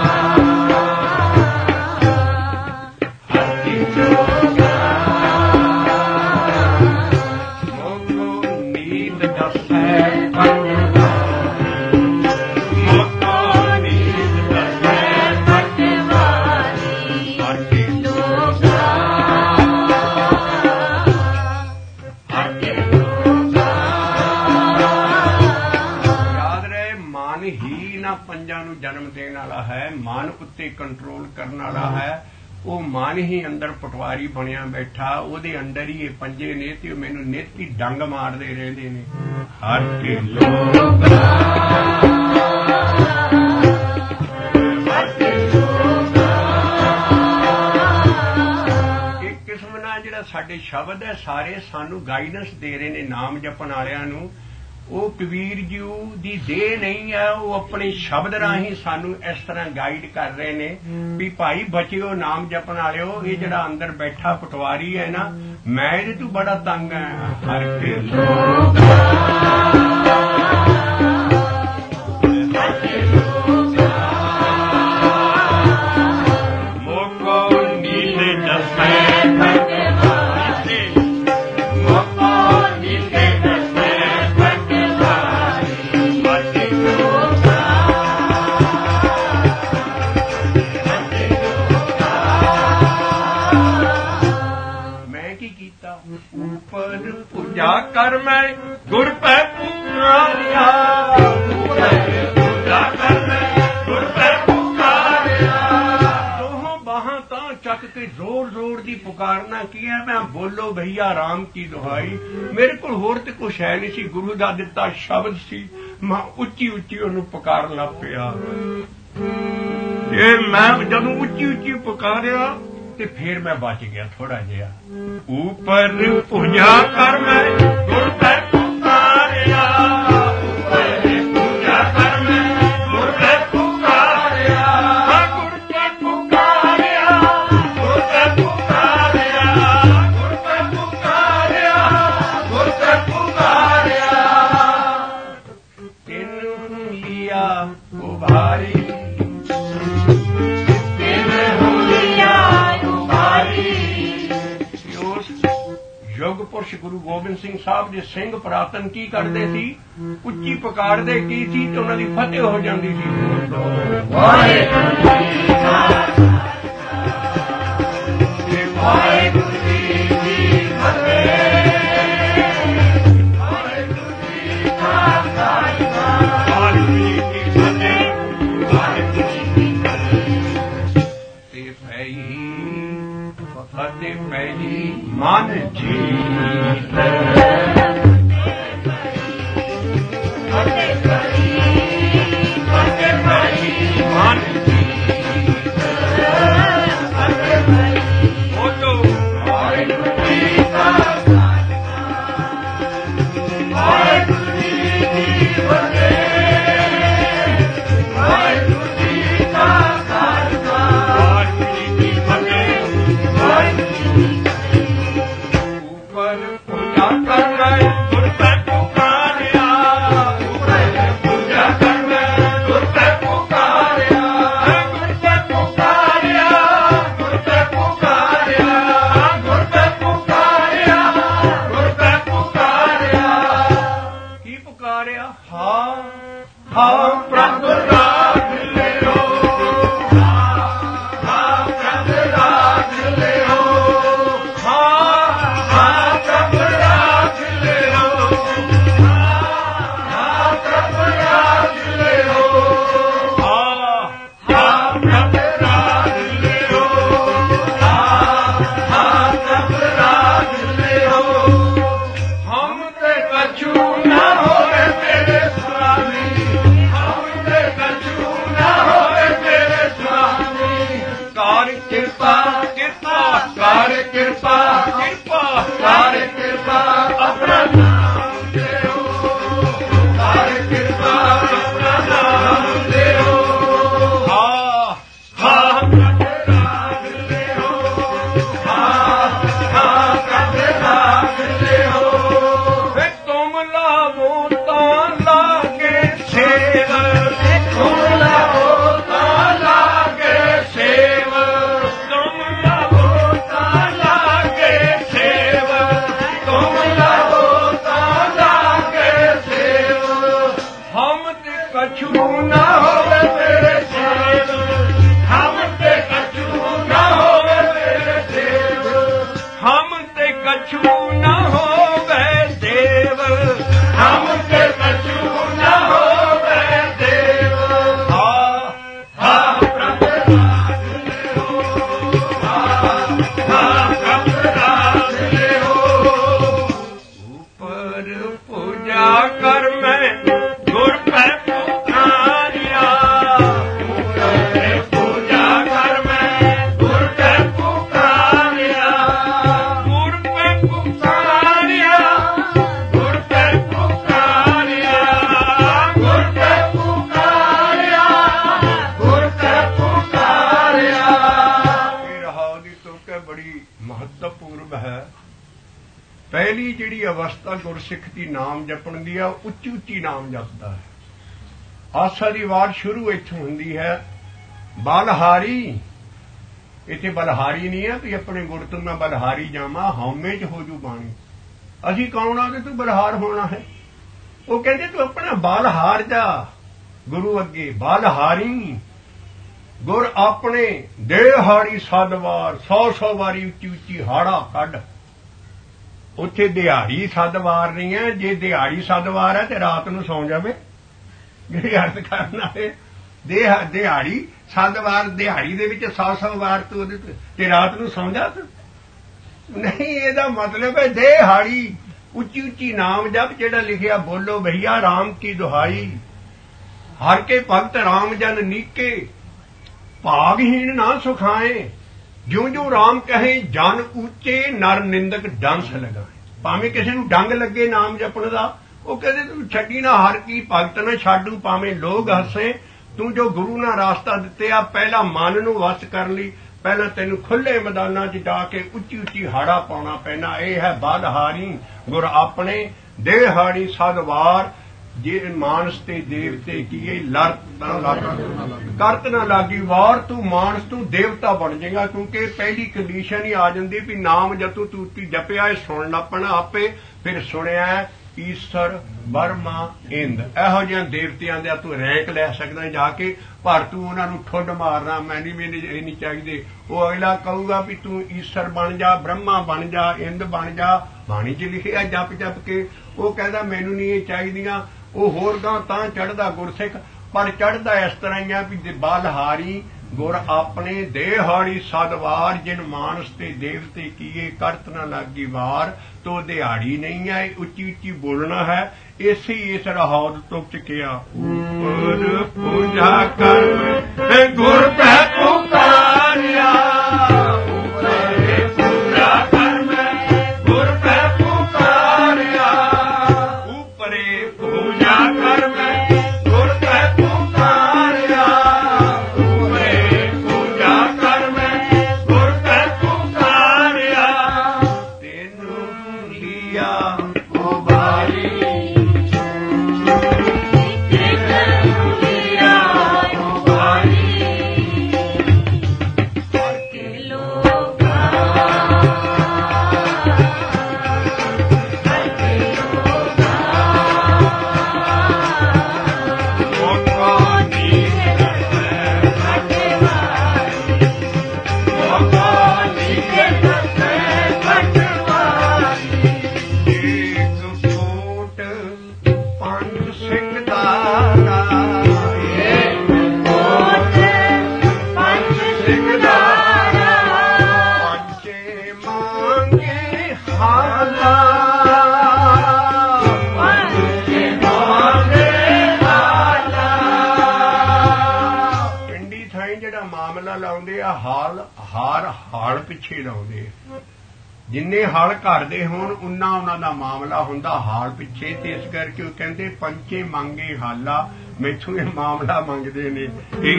ਪੰਜਾਂ ਨੂੰ ਜਨਮ ਦੇਣ ਵਾਲਾ ਹੈ, ਮਨ ਉੱਤੇ ਕੰਟਰੋਲ ਕਰਨ ਵਾਲਾ ਹੈ। ਉਹ ਮਨ ਹੀ ਅੰਦਰ ਪਟਵਾਰੀ ਬਣਿਆ ਬੈਠਾ, ਉਹਦੇ ਅੰਦਰ ਹੀ ਇਹ ਪੰਜੇ ਨੇ ਤੇ ਮੈਨੂੰ ਨਿੱਤ ਹੀ ਡੰਗ ਮਾਰਦੇ ਰਹਿੰਦੇ ਨੇ। ਹਰ ਕੇ ਲੋਗਾ ਇੱਕ ਕਿਸਮ ਨਾਲ ਜਿਹੜਾ ਸਾਡੇ ਸ਼ਬਦ ਹੈ ਸਾਰੇ ਸਾਨੂੰ ਗਾਈਡੈਂਸ ਦੇ ਰਹੇ ਨੇ ਨਾਮ ਜਪਣ ਵਾਲਿਆਂ ਨੂੰ। ਉਹ ਕਬੀਰ ਜੀ ਦੀ ਦੇਹ ਨਹੀਂ ਹੈ, ਉਹ ਆਪਣੇ ਸ਼ਬਦ ਰਾਹੀਂ ਸਾਨੂੰ ਇਸ ਤਰ੍ਹਾਂ ਗਾਈਡ ਕਰ ਰਹੇ ਨੇ ਵੀ ਭਾਈ ਬਚਿਓ ਨਾਮ ਜਪਣ ਵਾਲਿਓ। ਇਹ ਜਿਹੜਾ ਅੰਦਰ ਬੈਠਾ ਪਟਵਾਰੀ ਹੈ ਨਾ, ਮੈਂ ਇਹਦੇ ਤੋਂ ਬੜਾ ਤੰਗ ਹਾਂ। ਹਰ ਕੇ ਲੋਗਾ ਮੋਕੋ ਨੀਲੇ ਜਸੈ ਕਰ ਮੈਂ ਗੁਰ ਪੈ ਪੁਕਾਰਿਆ, ਪੂਜਾ ਕਰ ਮੈਂ ਗੁਰ ਪੈ ਪੁਕਾਰਿਆ। ਦੋਹਾਂ ਬਾਹਾਂ ਤਾਂ ਚੱਕ ਕੇ ਜ਼ੋਰ ਜ਼ੋਰ ਦੀ ਪੁਕਾਰਨਾ ਕੀ ਹੈ? ਮੈਂ ਬੋਲੋ ਭਈਆ ਰਾਮ ਕੀ ਦੁਹਾਈ। ਮੇਰੇ ਕੋਲ ਹੋਰ ਤੇ ਕੁਛ ਹੈ ਨਹੀਂ ਸੀ, ਗੁਰੂ ਦਾ ਦਿੱਤਾ ਸ਼ਬਦ ਸੀ। ਮੈਂ ਉੱਚੀ ਉੱਚੀ ਉਹਨੂੰ ਪੁਕਾਰਨ ਲੱਗ ਪਿਆ। ਇਹ ਮੈਂ ਜਦੋਂ ਉੱਚੀ ਉੱਚੀ ਪੁਕਾਰਿਆ ਤੇ ਫਿਰ ਮੈਂ ਬਚ ਗਿਆ ਥੋੜਾ ਜਿਹਾ। ਉੱਪਰ ਪੂਜਾ ਕਰ ਮੈਂ ਗੁਰ ਪੈ ਪੁਕਾਰਿਆ, ਪੂਜਾ ਕਰ ਮੈਂ ਗੁਰ ਪੈ ਪੁਕਾਰਿਆ, ਗੁਰ ਪੈ ਪੁਕਾਰਿਆ, ਗੁਰ ਪੈ ਪੁਕਾਰਿਆ, ਗੁਰ ਪੈ ਪੁਕਾਰਿਆ, ਗੁਰ ਪੈ ਪੁਕਾਰਿਆ। ਤੈਨੂੰ ਲਿਆ ਉਭਾਰੀ ਯੁੱਗ ਪੁਰਸ਼ ਗੁਰੂ ਗੋਬਿੰਦ ਸਿੰਘ ਸਾਹਿਬ ਦੇ ਸਿੰਘ ਪੁਰਾਤਨ ਕੀ ਕਰਦੇ ਸੀ? ਉੱਚੀ ਪੁਕਾਰਦੇ ਕੀ ਸੀ ਤੇ ਉਹਨਾਂ ਦੀ ਫਤਿਹ ਹੋ ਜਾਂਦੀ ਸੀ। ਵਾਹਿਗੁਰੂ ਜੀ ਕਾ ਖਾਲਸਾ। ਵਾਹਿਗੁਰੂ ਜੀ ਕੀ ਫਤਿਹ। ਵਾਹਿਗੁਰੂ ਜੀ ਕਾ ਖਾਲਸਾ ਵਾਹਿਗੁਰੂ ਜੀ ਕੀ ਫਤਿਹ। ਵਾਹਿਗੁਰੂ ਜੀ ਕੀ ਫਤਿਹ। ਤੇ ਪਹਿਲੀ ਮਨ ਜੀਤ ਪਹਿਲੀ ਜਿਹੜੀ ਅਵਸਥਾ ਗੁਰਸਿੱਖ ਦੀ ਨਾਮ ਜਪਣ ਦੀ ਆ, ਉੱਚੀ ਉੱਚੀ ਨਾਮ ਜਪਦਾ ਹੈ। ਆਸਾ ਦੀ ਵਾਰ ਸ਼ੁਰੂ ਇੱਥੋਂ ਹੁੰਦੀ ਹੈ, ਬਲਹਾਰੀ। ਇੱਥੇ ਬਲਹਾਰੀ ਨਹੀਂ ਹੈ ਵੀ ਆਪਣੇ ਗੁਰ ਤੋਂ ਮੈਂ ਬਲਹਾਰੀ ਜਾਵਾਂ, ਹਉਮੈ ਚ ਹੋ ਜੂ ਬਾਣੀ। ਅਸੀਂ ਕੌਣ ਆ ਕਿ ਤੂੰ ਬਲਹਾਰ ਹੋਣਾ ਹੈ? ਉਹ ਕਹਿੰਦੇ ਤੂੰ ਆਪਣਾ ਬਲਹਾਰ ਜਾ ਗੁਰੂ ਅੱਗੇ। ਬਲਹਾਰੀ ਗੁਰ ਆਪਣੇ ਦਿਹਾੜੀ ਸਦਵਾਰ, 100 ਵਾਰੀ ਉੱਚੀ ਉੱਚੀ ਹਾੜਾ ਕੱਢ। ਉੱਥੇ ਦਿਹਾੜੀ ਸਦਵਾਰ ਨਹੀਂ ਹੈ। ਜੇ ਦਿਹਾੜੀ ਸਦਵਾਰ ਹੈ ਤੇ ਰਾਤ ਨੂੰ ਸੌਂ ਜਾਵੇ। ਜਿਹੜੀ ਅਰਥ ਕਰਨਾ ਹੈ ਦਿਹਾੜੀ ਸਦਵਾਰ, ਦਿਹਾੜੀ ਦੇ ਵਿੱਚ 100 ਵਾਰ ਤੂੰ ਉਹਦੇ ਤੇ ਰਾਤ ਨੂੰ ਸੌਂ ਜਾ ਤੂੰ। ਨਹੀਂ, ਇਹਦਾ ਮਤਲਬ ਹੈ ਦਿਹਾੜੀ ਉੱਚੀ ਉੱਚੀ ਨਾਮ ਜਪ। ਜਿਹੜਾ ਲਿਖਿਆ ਬੋਲੋ ਭਈਆ ਰਾਮ ਕੀ ਦੁਹਾਈ, ਹਰ ਕੇ ਭਗਤ ਰਾਮ ਜਨ ਨੀਕੇ, ਭਾਗਹੀਣ ਨਾ ਸੁਖਾਏ। ਜਿਉਂ ਜਿਉਂ ਰਾਮ ਕਹੇ ਜਨ ਉੱਚੇ, ਨਰ ਨਿੰਦਕ ਡੰਸ ਲਗਾਏ। ਭਾਵੇਂ ਕਿਸੇ ਨੂੰ ਡੰਗ ਲੱਗੇ ਨਾਮ ਜਪਣ ਦਾ, ਉਹ ਕਹਿੰਦੇ ਤੂੰ ਛੱਡੀ ਨਾ ਹਰ ਕੀ ਭਗਤ ਨਾ ਛਾਡੂ, ਭਾਵੇਂ ਲੋਕ ਹੱਸੇ। ਤੂੰ ਜੋ ਗੁਰੂ ਨਾਲ ਰਾਸਤਾ ਦਿੱਤੇ ਆ, ਪਹਿਲਾਂ ਮਨ ਨੂੰ ਵਸ ਕਰਨ ਲਈ ਪਹਿਲਾਂ ਤੈਨੂੰ ਖੁੱਲੇ ਮੈਦਾਨਾਂ 'ਚ ਜਾ ਕੇ ਉੱਚੀ ਉੱਚੀ ਹਾੜਾ ਪਾਉਣਾ ਪੈਣਾ। ਇਹ ਹੈ ਬਲਹਾਰੀ ਗੁਰ ਆਪਣੇ ਦਿਹਾੜੀ ਸਦਵਾਰ। ਜੇ ਮਾਨਸ ਤੇ ਦੇਵਤੇ ਕੀਏ ਲਰਤ ਨਾ ਲਾਗੀ, ਕਰਤ ਨਾ ਲਾਗੀ ਵਾਰ। ਤੂੰ ਮਾਨਸ ਤੂੰ ਦੇਵਤਾ ਬਣ ਜਾਏਗਾ, ਕਿਉਂਕਿ ਪਹਿਲੀ ਕੰਡੀਸ਼ਨ ਹੀ ਆ ਜਾਂਦੀ ਵੀ ਨਾਮ ਜਦ ਤੂੰ ਜਪਿਆ ਸੁਣਨਾ ਪੈਣਾ ਆਪੇ। ਫਿਰ ਸੁਣਿਆ ਈਸ਼ਰ ਬਰਮਾ ਇੰਦ ਇਹੋ ਜਿਹੇ ਦੇਵਤਿਆਂ ਦਾ ਤੂੰ ਰੈਂਕ ਲੈ ਸਕਦਾ ਜਾ ਕੇ, ਪਰ ਤੂੰ ਉਹਨਾਂ ਨੂੰ ਠੁੱਡ ਮਾਰਨਾ ਮੈਨੂੰ ਇਹ ਨਹੀਂ ਚਾਹੀਦੇ। ਉਹ ਅਗਲਾ ਕਹੂਗਾ ਵੀ ਤੂੰ ਈਸ਼ਰ ਬਣ ਜਾ, ਬ੍ਰਹਮਾ ਬਣ ਜਾ, ਇੰਦ ਬਣ ਜਾ, ਬਾਣੀ 'ਚ ਲਿਖਿਆ ਜਪ ਜਪ ਕੇ। ਉਹ ਕਹਿੰਦਾ ਮੈਨੂੰ ਨਹੀਂ ਇਹ ਚਾਹੀਦੀਆਂ। ਉਹ ਹੋਰ ਗਾਂ ਤਾਂ ਚੜ੍ਹਦਾ ਗੁਰਸਿੱਖ, ਪਰ ਚੜ੍ਹਦਾ ਇਸ ਤਰ੍ਹਾਂ ਹੀ ਆ ਵੀ ਬਲਹਾਰੀ ਗੁਰ ਆਪਣੇ ਦੇਹਾੜੀ ਸਦਵਾਰ, ਜਿਨ ਮਾਨਸ ਤੇ ਦੇਵਤੇ ਕੀਏ ਕਰਤ ਨਾ ਲਾਗੀ ਵਾਰ। ਤੋ ਦਿਹਾੜੀ ਨਹੀਂ ਹੈ, ਉੱਚੀ ਉੱਚੀ ਬੋਲਣਾ ਹੈ। ਇਸੇ ਇਸ ਰਹਾਉਦ ਤੋਂ ਚੁੱਕਿਆ ਪੂਜਾ ਕਰ ਗੁਰ ਪੈ ਪੁਕਾਰਿਆ, ਪੂਜਾ ਕਰ ਗੁਰ ਪੈ ਪੁਕਾਰਿਆ, ਉਪਰੇ ਪੂਜਾ ਕਰ ਗੁਰ ਪੈ ਪੁਕਾਰਿਆ, ਉਪਰੇ ਪੂਜਾ ਕਰ ਗੁਰ ਪੈ ਪੁਕਾਰਿਆ। ਤੈਨੂੰ ਲਿਆ ਉਬਾਰੀ ਹਾਲ ਪਿੱਛੇ ਲਾਉਂਦੇ। ਜਿੰਨੇ ਹਲ ਘਰ ਦੇ ਹੋਣ ਉਨਾ ਉਹਨਾਂ ਦਾ ਮਾਮਲਾ ਹੁੰਦਾ ਹਾਲ ਪਿੱਛੇ। ਤੇ ਇਸ ਕਰਕੇ ਉਹ ਕਹਿੰਦੇ ਪੰਚੇ ਮੰਗੇ ਹਾਲਾ, ਮੈਥੋਂ ਇਹ ਮਾਮਲਾ ਮੰਗਦੇ ਨੇ।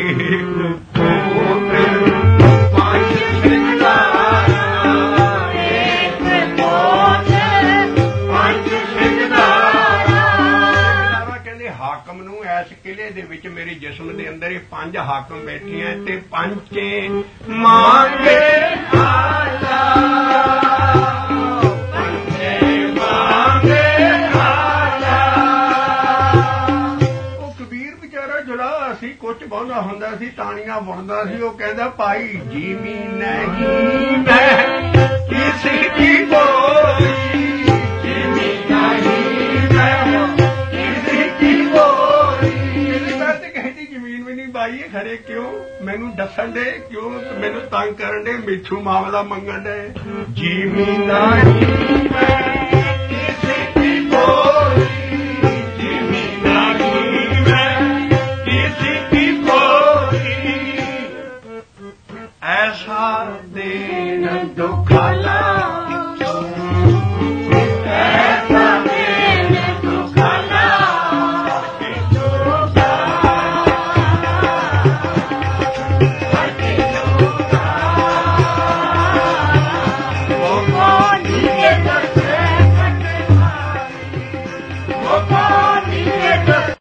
ਕਹਿੰਦੇ ਹਾਕਮ ਨੂੰ ਇਸ ਕਿਲੇ ਦੇ ਵਿੱਚ ਮੇਰੇ ਜਿਸਮ ਦੇ ਅੰਦਰ ਇਹ 5 ਹਾਕਮ ਬੈਠੇ ਆ ਤੇ ਪੰਚੇ ਮੰਗੇ ਹਾਲਾ, ਪੰਚੇ ਮੰਗੇ ਹਾਲਾ। ਉਹ ਕਬੀਰ ਵਿਚਾਰਾ ਜਿਹੜਾ ਸੀ ਕੁਝ ਬਹੁੰਦਾ ਹੁੰਦਾ ਸੀ, ਤਾਣੀਆਂ ਬੁਣਦਾ ਸੀ। ਉਹ ਕਹਿੰਦਾ ਭਾਈ ਜੀਵੀ ਨਹੀਂ ਮੈਂ ਕਿਸੇ ਕੀ ਬੋਲੀ, ਜੀਵੀ ਨਹੀਂ ਮੈਂ ਕਿਸੇ ਕੀ ਬੋਲੀ। ਕਹਿੰਦੀ ਜ਼ਮੀਨ ਵੀ ਨਹੀਂ ਬਾਈ ਖਰੇ ਕਿਉਂ ਮੈਨੂੰ ਦੱਸਣ ਦੇ, ਕਿਉਂ ਮੈਨੂੰ ਤੰਗ ਕਰਨ ਦੇ, ਮਿੱਠੂ ਮਾਮਲਾ ਮੰਗਣ ਦੇ। ਜੀਵੀ ਨਹੀਂ ਮੈਂ ਕਿਸੇ ਕੀ ਬੋਲੀ, ਜੀਵੀ ਨਹੀਂ ਮੈਂ ਕਿਸੇ ਕੀ ਬੋਲੀ। ਐਸਾ ਦੇ